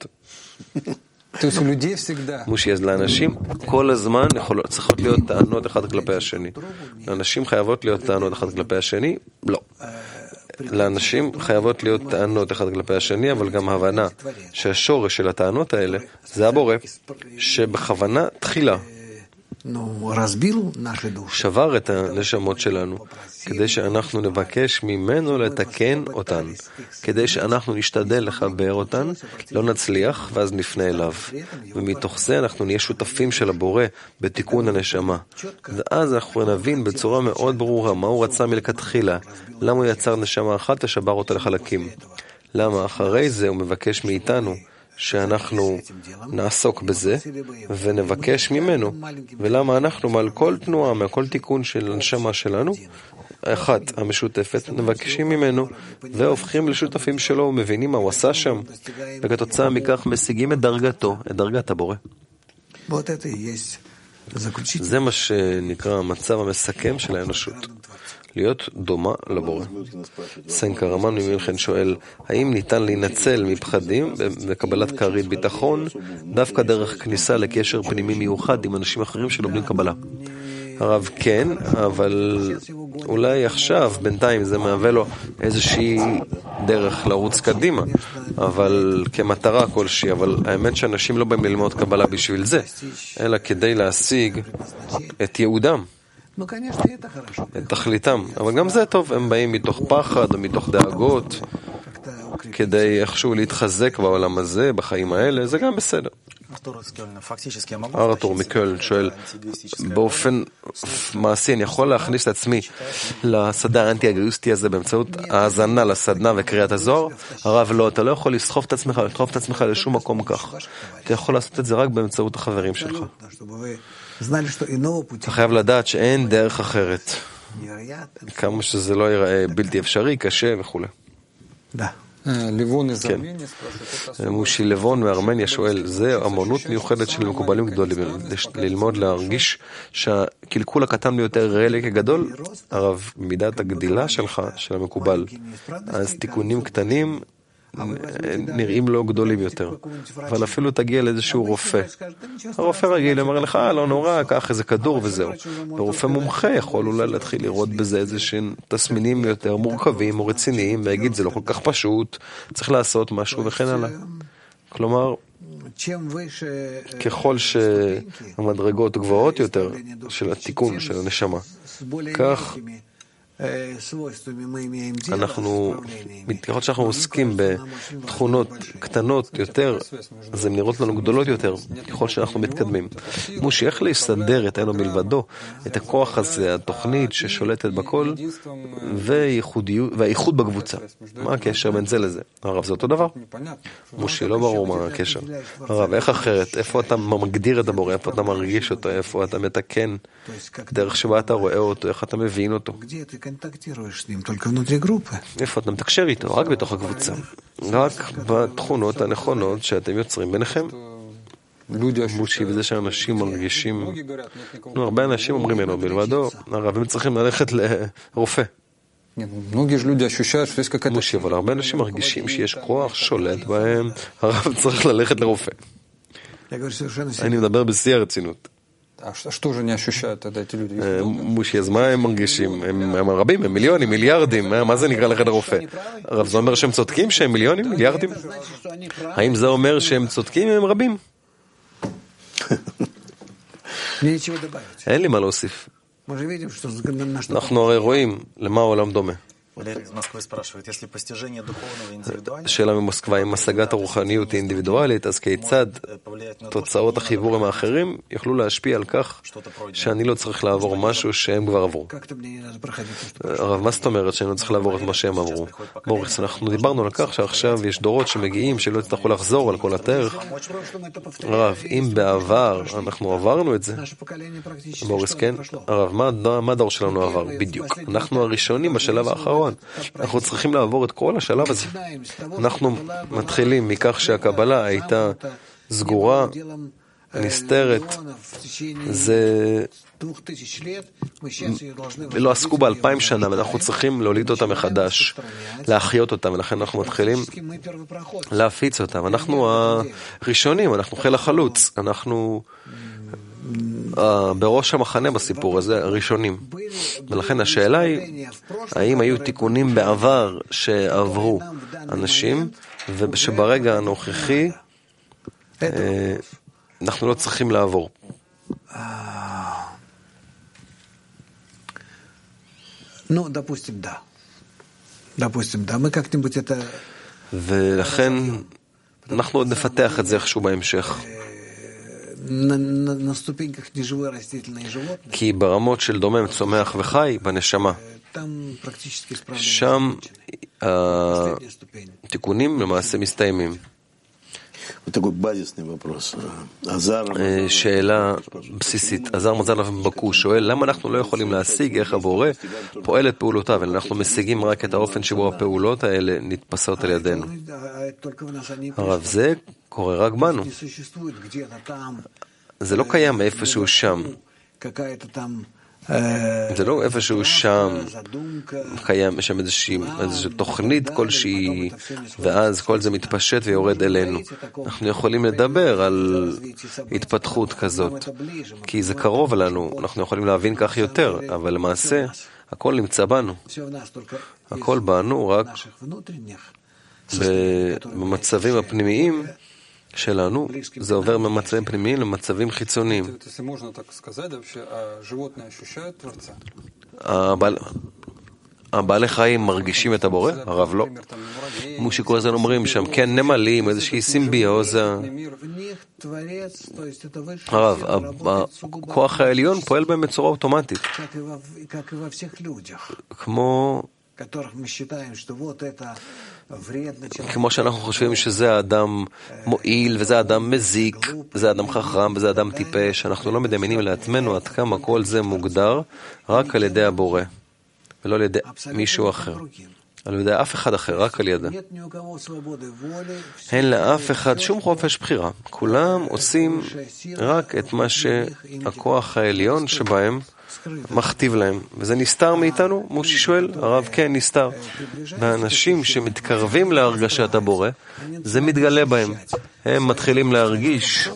מושי, אז לאנשים כל הזמן צריכות להיות טענות אחד כלפי השני. לאנשים חייבות להיות טענות אחד כלפי השני? לא. לאנשים חייבות להיות טענות אחד כלפי השני, אבל גם הבנה שהשורש של הטענות האלה זה הבורא, שבכוונה תחילה שבר את הנשמות שלנו, כדי שאנחנו נבקש ממנו לתקן אותן, כדי שאנחנו נשתדל לחבר אותן, לא נצליח, ואז נפנה אליו. ומתוך זה אנחנו נהיה שותפים של הבורא בתיקון הנשמה. ואז אנחנו נבין בצורה מאוד ברורה מה הוא רצה מלכתחילה, למה הוא יצר נשמה אחת ושבר אותה לחלקים. למה אחרי זה הוא מבקש מאיתנו שאנחנו נעסוק בזה ונבקש ממנו, ולמה אנחנו מעל כל תנועה, מעל כל תיקון של הנשמה שלנו, אחת המשותפת, נבקשים ממנו והופכים לשותפים שלו ומבינים מה הוא עשה שם, וכתוצאה מכך משיגים את דרגתו, את דרגת הבורא. זה מה שנקרא המצב המסכם של האנושות, להיות דומה לבורא. סנקר רמן ממלכן שואל, האם ניתן להינצל מפחדים וקבלת כרית ביטחון דווקא דרך כניסה לקשר פנימי מיוחד עם אנשים אחרים שלומדים קבלה? הרב, כן, אבל אולי עכשיו, בינתיים, זה מהווה לו איזושהי דרך לרוץ קדימה, אבל כמטרה כלשהי, אבל האמת שאנשים לא באים ללמוד קבלה בשביל זה, אלא כדי להשיג את ייעודם, את תכליתם. אבל גם זה טוב, הם באים מתוך פחד או מתוך דאגות, כדי איכשהו להתחזק בעולם הזה, בחיים האלה, זה גם בסדר. ארתור מקל שואל, באופן מעשי אני יכול להכניס את עצמי לסדה האנטי-אגריסטי הזה באמצעות ההאזנה לסדנה וקריאת הזוהר? הרב, לא, אתה לא יכול לסחוב את עצמך, לדחוף את עצמך לשום מקום כך. אתה יכול לעשות את זה רק באמצעות החברים שלך. אתה חייב לדעת שאין דרך אחרת, כמה שזה לא ייראה בלתי אפשרי, קשה וכו'. כן. מושי לבון מארמניה שואל, זה אמנות מיוחדת של מקובלים גדולים, ללמוד להרגיש שהקלקול הקטן ביותר ראה לי כגדול? הרב, במידת הגדילה שלך, של המקובל, אז תיקונים קטנים נראים לו גדולים יותר. אבל אפילו תגיע לאיזשהו רופא. הרופא רגיל אומר לך, לא נורא, קח איזה כדור וזהו. ורופא מומחה יכול אולי להתחיל לראות בזה איזשהם תסמינים יותר מורכבים או רציניים, ויגיד, זה לא כל כך פשוט, צריך לעשות משהו וכן הלאה. כלומר, ככל שהמדרגות גבוהות יותר של התיקון של הנשמה, כך ככל שאנחנו עוסקים בתכונות קטנות יותר, אז הן נראות לנו גדולות יותר ככל שאנחנו מתקדמים. מושי, איך להסתדר את אלו מלבדו, את הכוח הזה, התוכנית ששולטת בכל, והאיחוד בקבוצה? מה הקשר בין זה לזה? הרב, זה אותו דבר? מושי, לא ברור מה הקשר. הרב, איך אחרת? איפה אתה מגדיר את הבורא? איפה אתה מרגיש אותו? איפה אתה מתקן? דרך שבה אתה רואה אותו? איך אתה מבין אותו? איפה אתה מתקשר איתו? רק בתוך הקבוצה. רק בתכונות הנכונות שאתם יוצרים ביניכם. מושי, וזה שאנשים מרגישים, הרבה אנשים אומרים אלו בלבדו, הרב, הם צריכים ללכת לרופא. מושי, אבל הרבה אנשים מרגישים שיש כוח שולט בהם, הרב צריך ללכת לרופא. אני מדבר בשיא הרצינות. מושי, אז מה הם מרגישים? הם רבים, הם מיליונים, מיליארדים, מה זה נקרא ללכת לרופא? הרב, זה אומר שהם צודקים שהם מיליונים, מיליארדים? האם זה אומר שהם צודקים הם רבים? אין לי מה להוסיף. אנחנו הרי רואים למה העולם דומה. שאלה ממוסקבה, אם השגת הרוחניות היא אינדיבידואלית, אז כיצד תוצאות החיבורים האחרים יוכלו להשפיע על כך שאני לא צריך לעבור משהו שהם כבר עברו? הרב, מה זאת אומרת שאני לא צריך לעבור את מה שהם עברו? מוריס, אנחנו דיברנו על כך שעכשיו יש דורות שמגיעים שלא יצטרכו לחזור על כל הדרך. הרב, אם בעבר אנחנו עברנו את זה, מוריס, כן? הרב, מה הדור שלנו עבר? בדיוק. אנחנו הראשונים בשלב האחרון. נכון. אנחנו צריכים לעבור את כל השלב הזה. אנחנו מתחילים מכך שהקבלה הייתה סגורה, נסתרת, זה לא עסקו ב2000 שנה, ואנחנו צריכים להוליד אותה מחדש, להחיות אותה, ולכן אנחנו מתחילים להפיץ אותה. אנחנו הראשונים, אנחנו חיל החלוץ, אנחנו בראש המחנה בסיפור הזה, הראשונים. ולכן השאלה היא, האם היו תיקונים בעבר שעברו אנשים, ושברגע הנוכחי אנחנו לא צריכים לעבור. Ну, допустим, да. Допустим, да. Мы как-нибудь это... ולכן אנחנו עוד נפתח את זה איכשהו בהמשך. На ступеньках неживое растительное животное. כי ברמות של דומם, צומח וחי, בנשמה. שם התיקונים למעשה מסתיימים. שאלה בסיסית. עזר מזל בקו שואל, למה אנחנו לא יכולים להשיג איך הבורא פועל את פעולותיו, אנחנו משיגים רק את האופן שבו הפעולות האלה נתפסות על ידינו. הרב, זה קורה רק בנו. זה לא קיים איפשהו שם. זה לא איפשהו שם קיים, יש שם איזושהי תוכנית כלשהי, ואז כל זה מתפשט ויורד אלינו. אנחנו יכולים לדבר על התפתחות כזאת, כי זה קרוב אלינו, אנחנו יכולים להבין כך יותר, אבל למעשה הכל נמצא בנו. הכל בנו רק במצבים הפנימיים שלנו, זה עובר ממצבים פנימיים למצבים חיצוניים. הבעלי חיים מרגישים את הבורא? הרב לא. מושיקו הזה אומרים שם, כן, נמלים, איזושהי סימביוזה. הרב, הכוח העליון פועל בהם בצורה אוטומטית. כמו שאנחנו חושבים שזה האדם מועיל, וזה האדם מזיק, וזה האדם חכם, וזה האדם טיפש, אנחנו לא מדמיינים לעצמנו עד כמה כל זה מוגדר רק על ידי הבורא, ולא על ידי מישהו אחר, על ידי אף אחד אחר, רק על ידי. אין לאף אחד שום חופש בחירה, כולם עושים רק את מה שהכוח העליון שבהם מכתיב להם, וזה נסתר מאיתנו. מושי שואל, הרב, כן, נסתר. והאנשים שמתקרבים להרגשת הבורא, זה מתגלה בהם. הם מתחילים להרגיש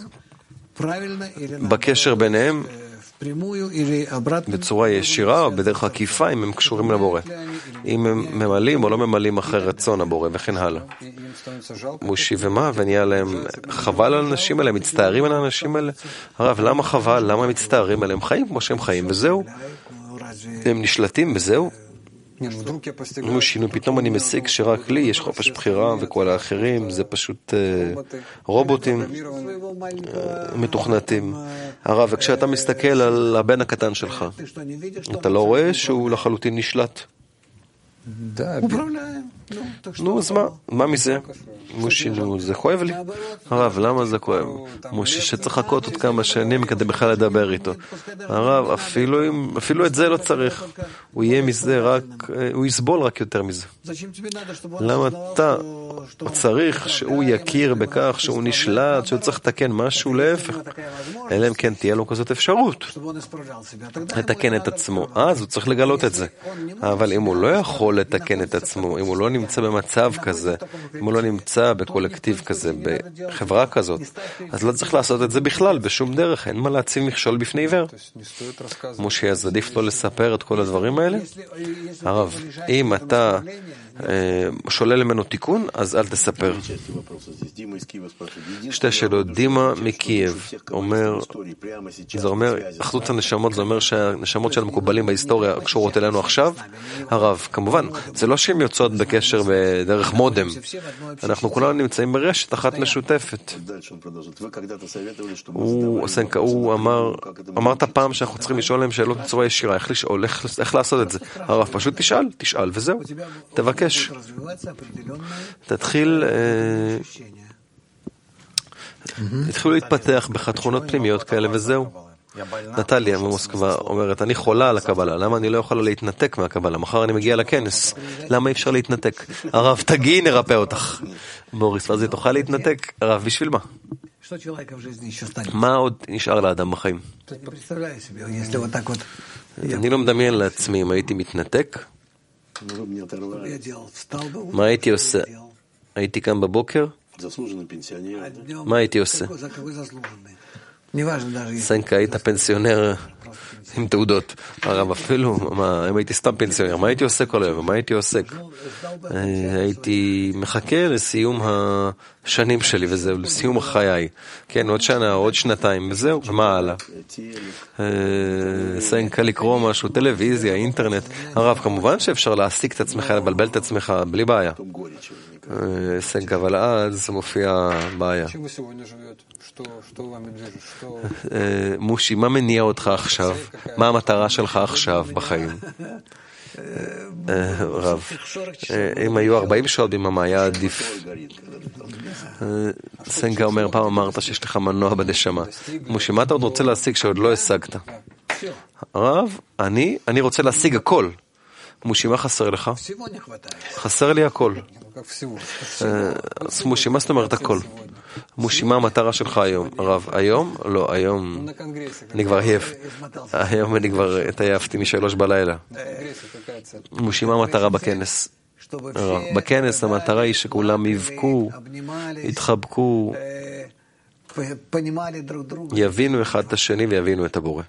בקשר ביניהם בצורה ישירה או בדרך עקיפה, אם הם קשורים לבורא, אם הם ממלאים או לא ממלאים אחרי רצון הבורא וכן הלאה. מושי ומה? ונהיה להם חבל על האנשים האלה, מצטערים על האנשים האלה. הרב, למה חבל? למה מצטערים עליהם? חיים כמו שהם חיים וזהו, הם נשלטים וזהו. מושי, פתאום אני מסיק שרק לי יש חופש בחירה וכל האחרים זה פשוט רובוטים מתוכנתים. הרב, וכשאתה מסתכל על הבן הקטן שלך, אתה לא רואה שהוא לחלוטין נשלט? נו, אז מה מזה? מושי, זה כואב לי. הרב, למה זה כואב? מושי, שצריך לחכות עוד כמה שנים כדי בכלל לדבר איתו. הרב, אפילו את זה לא צריך. הוא יהיה מזה רק, הוא יסבול רק יותר מזה. למה אתה צריך שהוא יכיר בכך שהוא נשלט, שהוא צריך לתקן משהו? להפך. אלא אם כן תהיה לו כזאת אפשרות לתקן את עצמו. אז הוא צריך לגלות את זה. אבל אם הוא לא יכול לתקן את עצמו, אם הוא לא נמצא במצב כזה, אם הוא לא נמצא בקולקטיב כזה, בחברה כזאת, אז לא צריך לעשות את זה בכלל, בשום דרך. אין מה להציב מכשול בפני עיוור. מושי, אז עדיף לא לספר את כל הדברים האלה? הרב, אם אתה שולל ממנו תיקון, אז אל תספר. שתי שאלות. דימה מקייב אומר, זה אומר, אחדות הנשמות, זה אומר שהנשמות של המקובלים בהיסטוריה קשורות אלינו עכשיו. הרב, כמובן, זה לא שהן יוצאות בקשר בדרך מודם. אנחנו כולנו נמצאים ברשת אחת משותפת. הוא אמרת פעם שאנחנו צריכים לשאול להם שאלות בצורה ישירה, איך לעשות את זה. הרב, פשוט תשאל וזהו. תבקש. תתחילו להתפתח בחתכונות פנימיות כאלה וזהו. נטליה ממוסקבה אומרת, אני חולה על הקבלה, למה אני לא יכולה להתנתק מהקבלה? מחר אני מגיע לכנס, למה אי אפשר להתנתק? הרב, תגיעי, נרפא אותך. בוריס, ואז היא תוכל להתנתק? הרב, בשביל מה? מה עוד נשאר לאדם בחיים? אני לא מדמיין לעצמי אם הייתי מתנתק. מה הייתי עושה? הייתי קם בבוקר? מה הייתי עושה? סנקה, היית פנסיונר עם תעודות. הרב, אפילו, אם הייתי סתם פנסיונר, מה הייתי עושה כל היום? מה הייתי עוסק? הייתי מחכה לסיום השנים שלי וזהו, לסיום חיי. כן, עוד שנה, עוד שנתיים, וזהו, ומה הלאה? סנקה, לקרוא משהו, טלוויזיה, אינטרנט. הרב, כמובן שאפשר להעסיק את עצמך, לבלבל את עצמך, בלי בעיה. סנקה, אבל אז מופיע בעיה. מושי, מה מניע אותך עכשיו? מה המטרה שלך עכשיו בחיים? רב, אם היו 40 שעות ביממה, היה עדיף. סנקה אומר, פעם אמרת שיש לך מנוע בנשמה. מושי, מה אתה עוד רוצה להשיג שעוד לא השגת? רב, אני רוצה להשיג הכל. מושי, מה חסר לך? חסר לי הכל. מושי, מה זאת אומרת הכל? מושי, מה המטרה שלך היום? הרב, היום? לא, היום אני כבר עייף. היום אני כבר התעייפתי מ3 בלילה. מושי, מה המטרה בכנס? הרב, בכנס המטרה היא שכולם יבכו, יתחבקו, יבינו אחד את השני ויבינו את הבורא.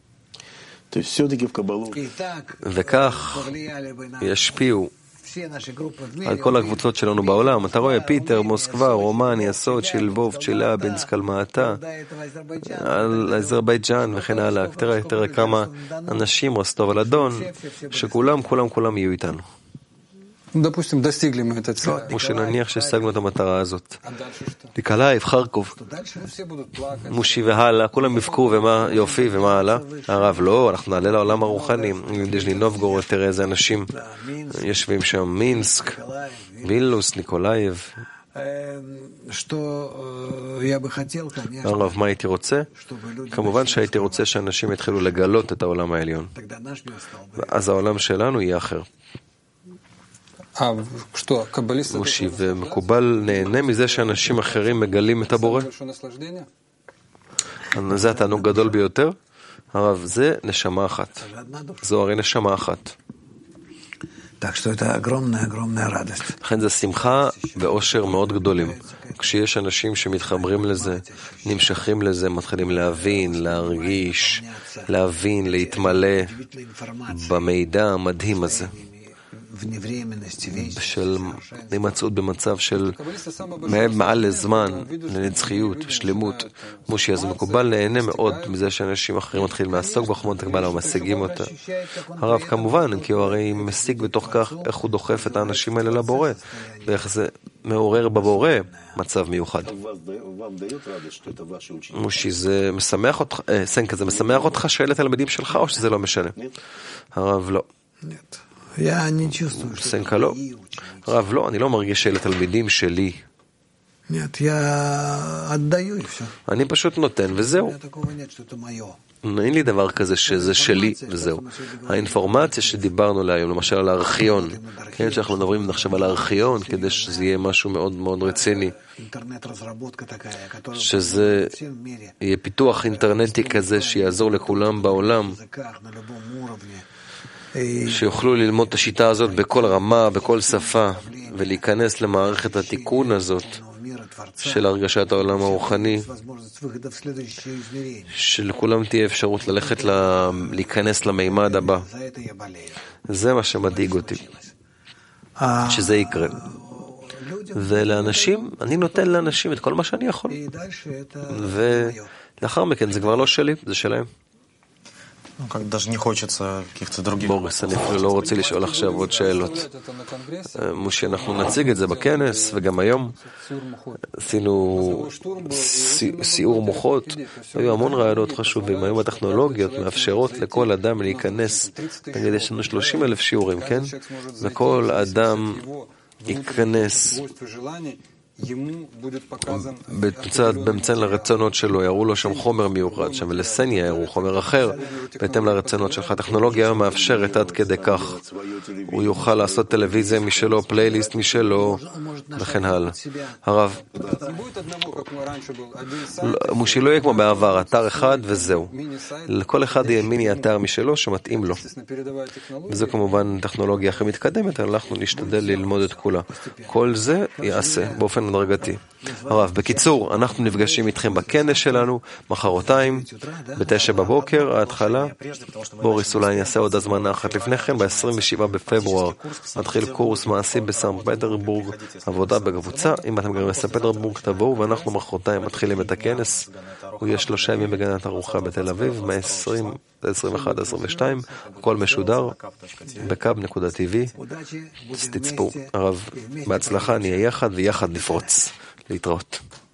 וכך ישפיעו על כל הקבוצות שלנו בעולם. אתה רואה פיטר, מוסקבה, רומניה, סוד, שילבוב, צ'ילאבינסק, אלמאטה, על אזרבייג'אן וכן הלאה. תראה כמה אנשים, רסטוב על אדון, שכולם יהיו איתנו. כמו שנניח שהשגנו את המטרה הזאת. ניקולאייב, חרקוב, מושי והלאה, כולם יבכו ומה יופי ומה הלאה. הרב, לא, אנחנו נעלה לעולם הרוחני. דז'ני נובגורוד, תראה איזה אנשים יושבים שם, מינסק, וילנוס, ניקולאייב. הרב, מה הייתי רוצה? כמובן שהייתי רוצה שאנשים יתחילו לגלות את העולם העליון. אז העולם שלנו יהיה אחר. מושי, ומקובל נהנה מזה שאנשים אחרים מגלים את הבורא? זה התענוג גדול ביותר. הרב, זה נשמה אחת. זו הרי נשמה אחת. לכן זה שמחה ואושר מאוד גדולים. כשיש אנשים שמתחברים לזה, נמשכים לזה, מתחילים להבין, להרגיש, להבין, להתמלא במידע המדהים הזה. של הימצאות במצב של מעל לזמן, לנצחיות, שלמות. מושי, אז מקובל נהנה מאוד מזה שאנשים אחרים מתחילים לעסוק בחוכמת הקבלה ומשיגים אותה. הרב, כמובן, כי הוא הרי משיג בתוך כך איך הוא דוחף את האנשים האלה לבורא, ואיך זה מעורר בבורא מצב מיוחד. מושי, זה משמח אותך, סנקה, זה משמח אותך שאלה תלמידים שלך או שזה לא משנה? הרב, לא. סנקה, לא. הרב, לא, אני לא מרגיש שאלה תלמידים שלי. אני פשוט נותן וזהו. אין לי דבר כזה שזה שלי וזהו. האינפורמציה שדיברנו להיום, למשל על הארכיון, כן, שאנחנו מדברים נחשב על הארכיון, כדי שזה יהיה משהו מאוד מאוד רציני, שזה יהיה פיתוח אינטרנטי כזה שיעזור לכולם בעולם, שיוכלו ללמוד את השיטה הזאת בכל רמה, בכל שפה, ולהיכנס למערכת התיקון הזאת של הרגשת העולם הרוחני, שלכולם תהיה אפשרות ללכת להיכנס למימד הבא. זה מה שמדאיג אותי, שזה יקרה. ולאנשים, אני נותן לאנשים את כל מה שאני יכול, ולאחר מכן זה כבר לא שלי, זה שלהם. בוריס, אני אפילו לא רוצה לשאול עכשיו עוד שאלות. מושי, אנחנו נציג את זה בכנס, וגם היום עשינו סיעור מוחות, היו המון רעיונות חשובים, היום הטכנולוגיות מאפשרות לכל אדם להיכנס, נגיד יש לנו 30,000 שיעורים, כן? וכל אדם ייכנס בהמצא לרצונות שלו, יראו לו שם חומר מיוחד, שם ולסניה יראו חומר אחר, בהתאם לרצונות שלך. הטכנולוגיה היום מאפשרת עד כדי כך. הוא יוכל לעשות טלוויזיה משלו, פלייליסט משלו, וכן הלאה. הרב, שלא יהיה כמו בעבר, אתר אחד וזהו. לכל אחד יהיה מיני אתר משלו שמתאים לו. וזה כמובן טכנולוגיה הכי מתקדמת, אנחנו נשתדל ללמוד את כולה. כל זה יעשה באופן הדרגתי. הרב, בקיצור, אנחנו נפגשים איתכם בכנס שלנו, מחרתיים, ב-9 בבוקר, ההתחלה. בוריס אולי יעשה עוד הזמנה אחת לפני כן, ב-27 בפברואר, מתחיל קורס מעשי בסן פטרבורג, עבודה בקבוצה. אם אתם גרים בסן פטרבורג, תבואו, ואנחנו מחרתיים מתחילים את הכנס. הוא יהיה 3 ימים בגנת ארוחה בתל אביב, מ-20, 21, 22, הכל משודר, בקאב.tv, אז תצפו. הרב, בהצלחה, נהיה יחד ויחד נפרוץ. להתראות.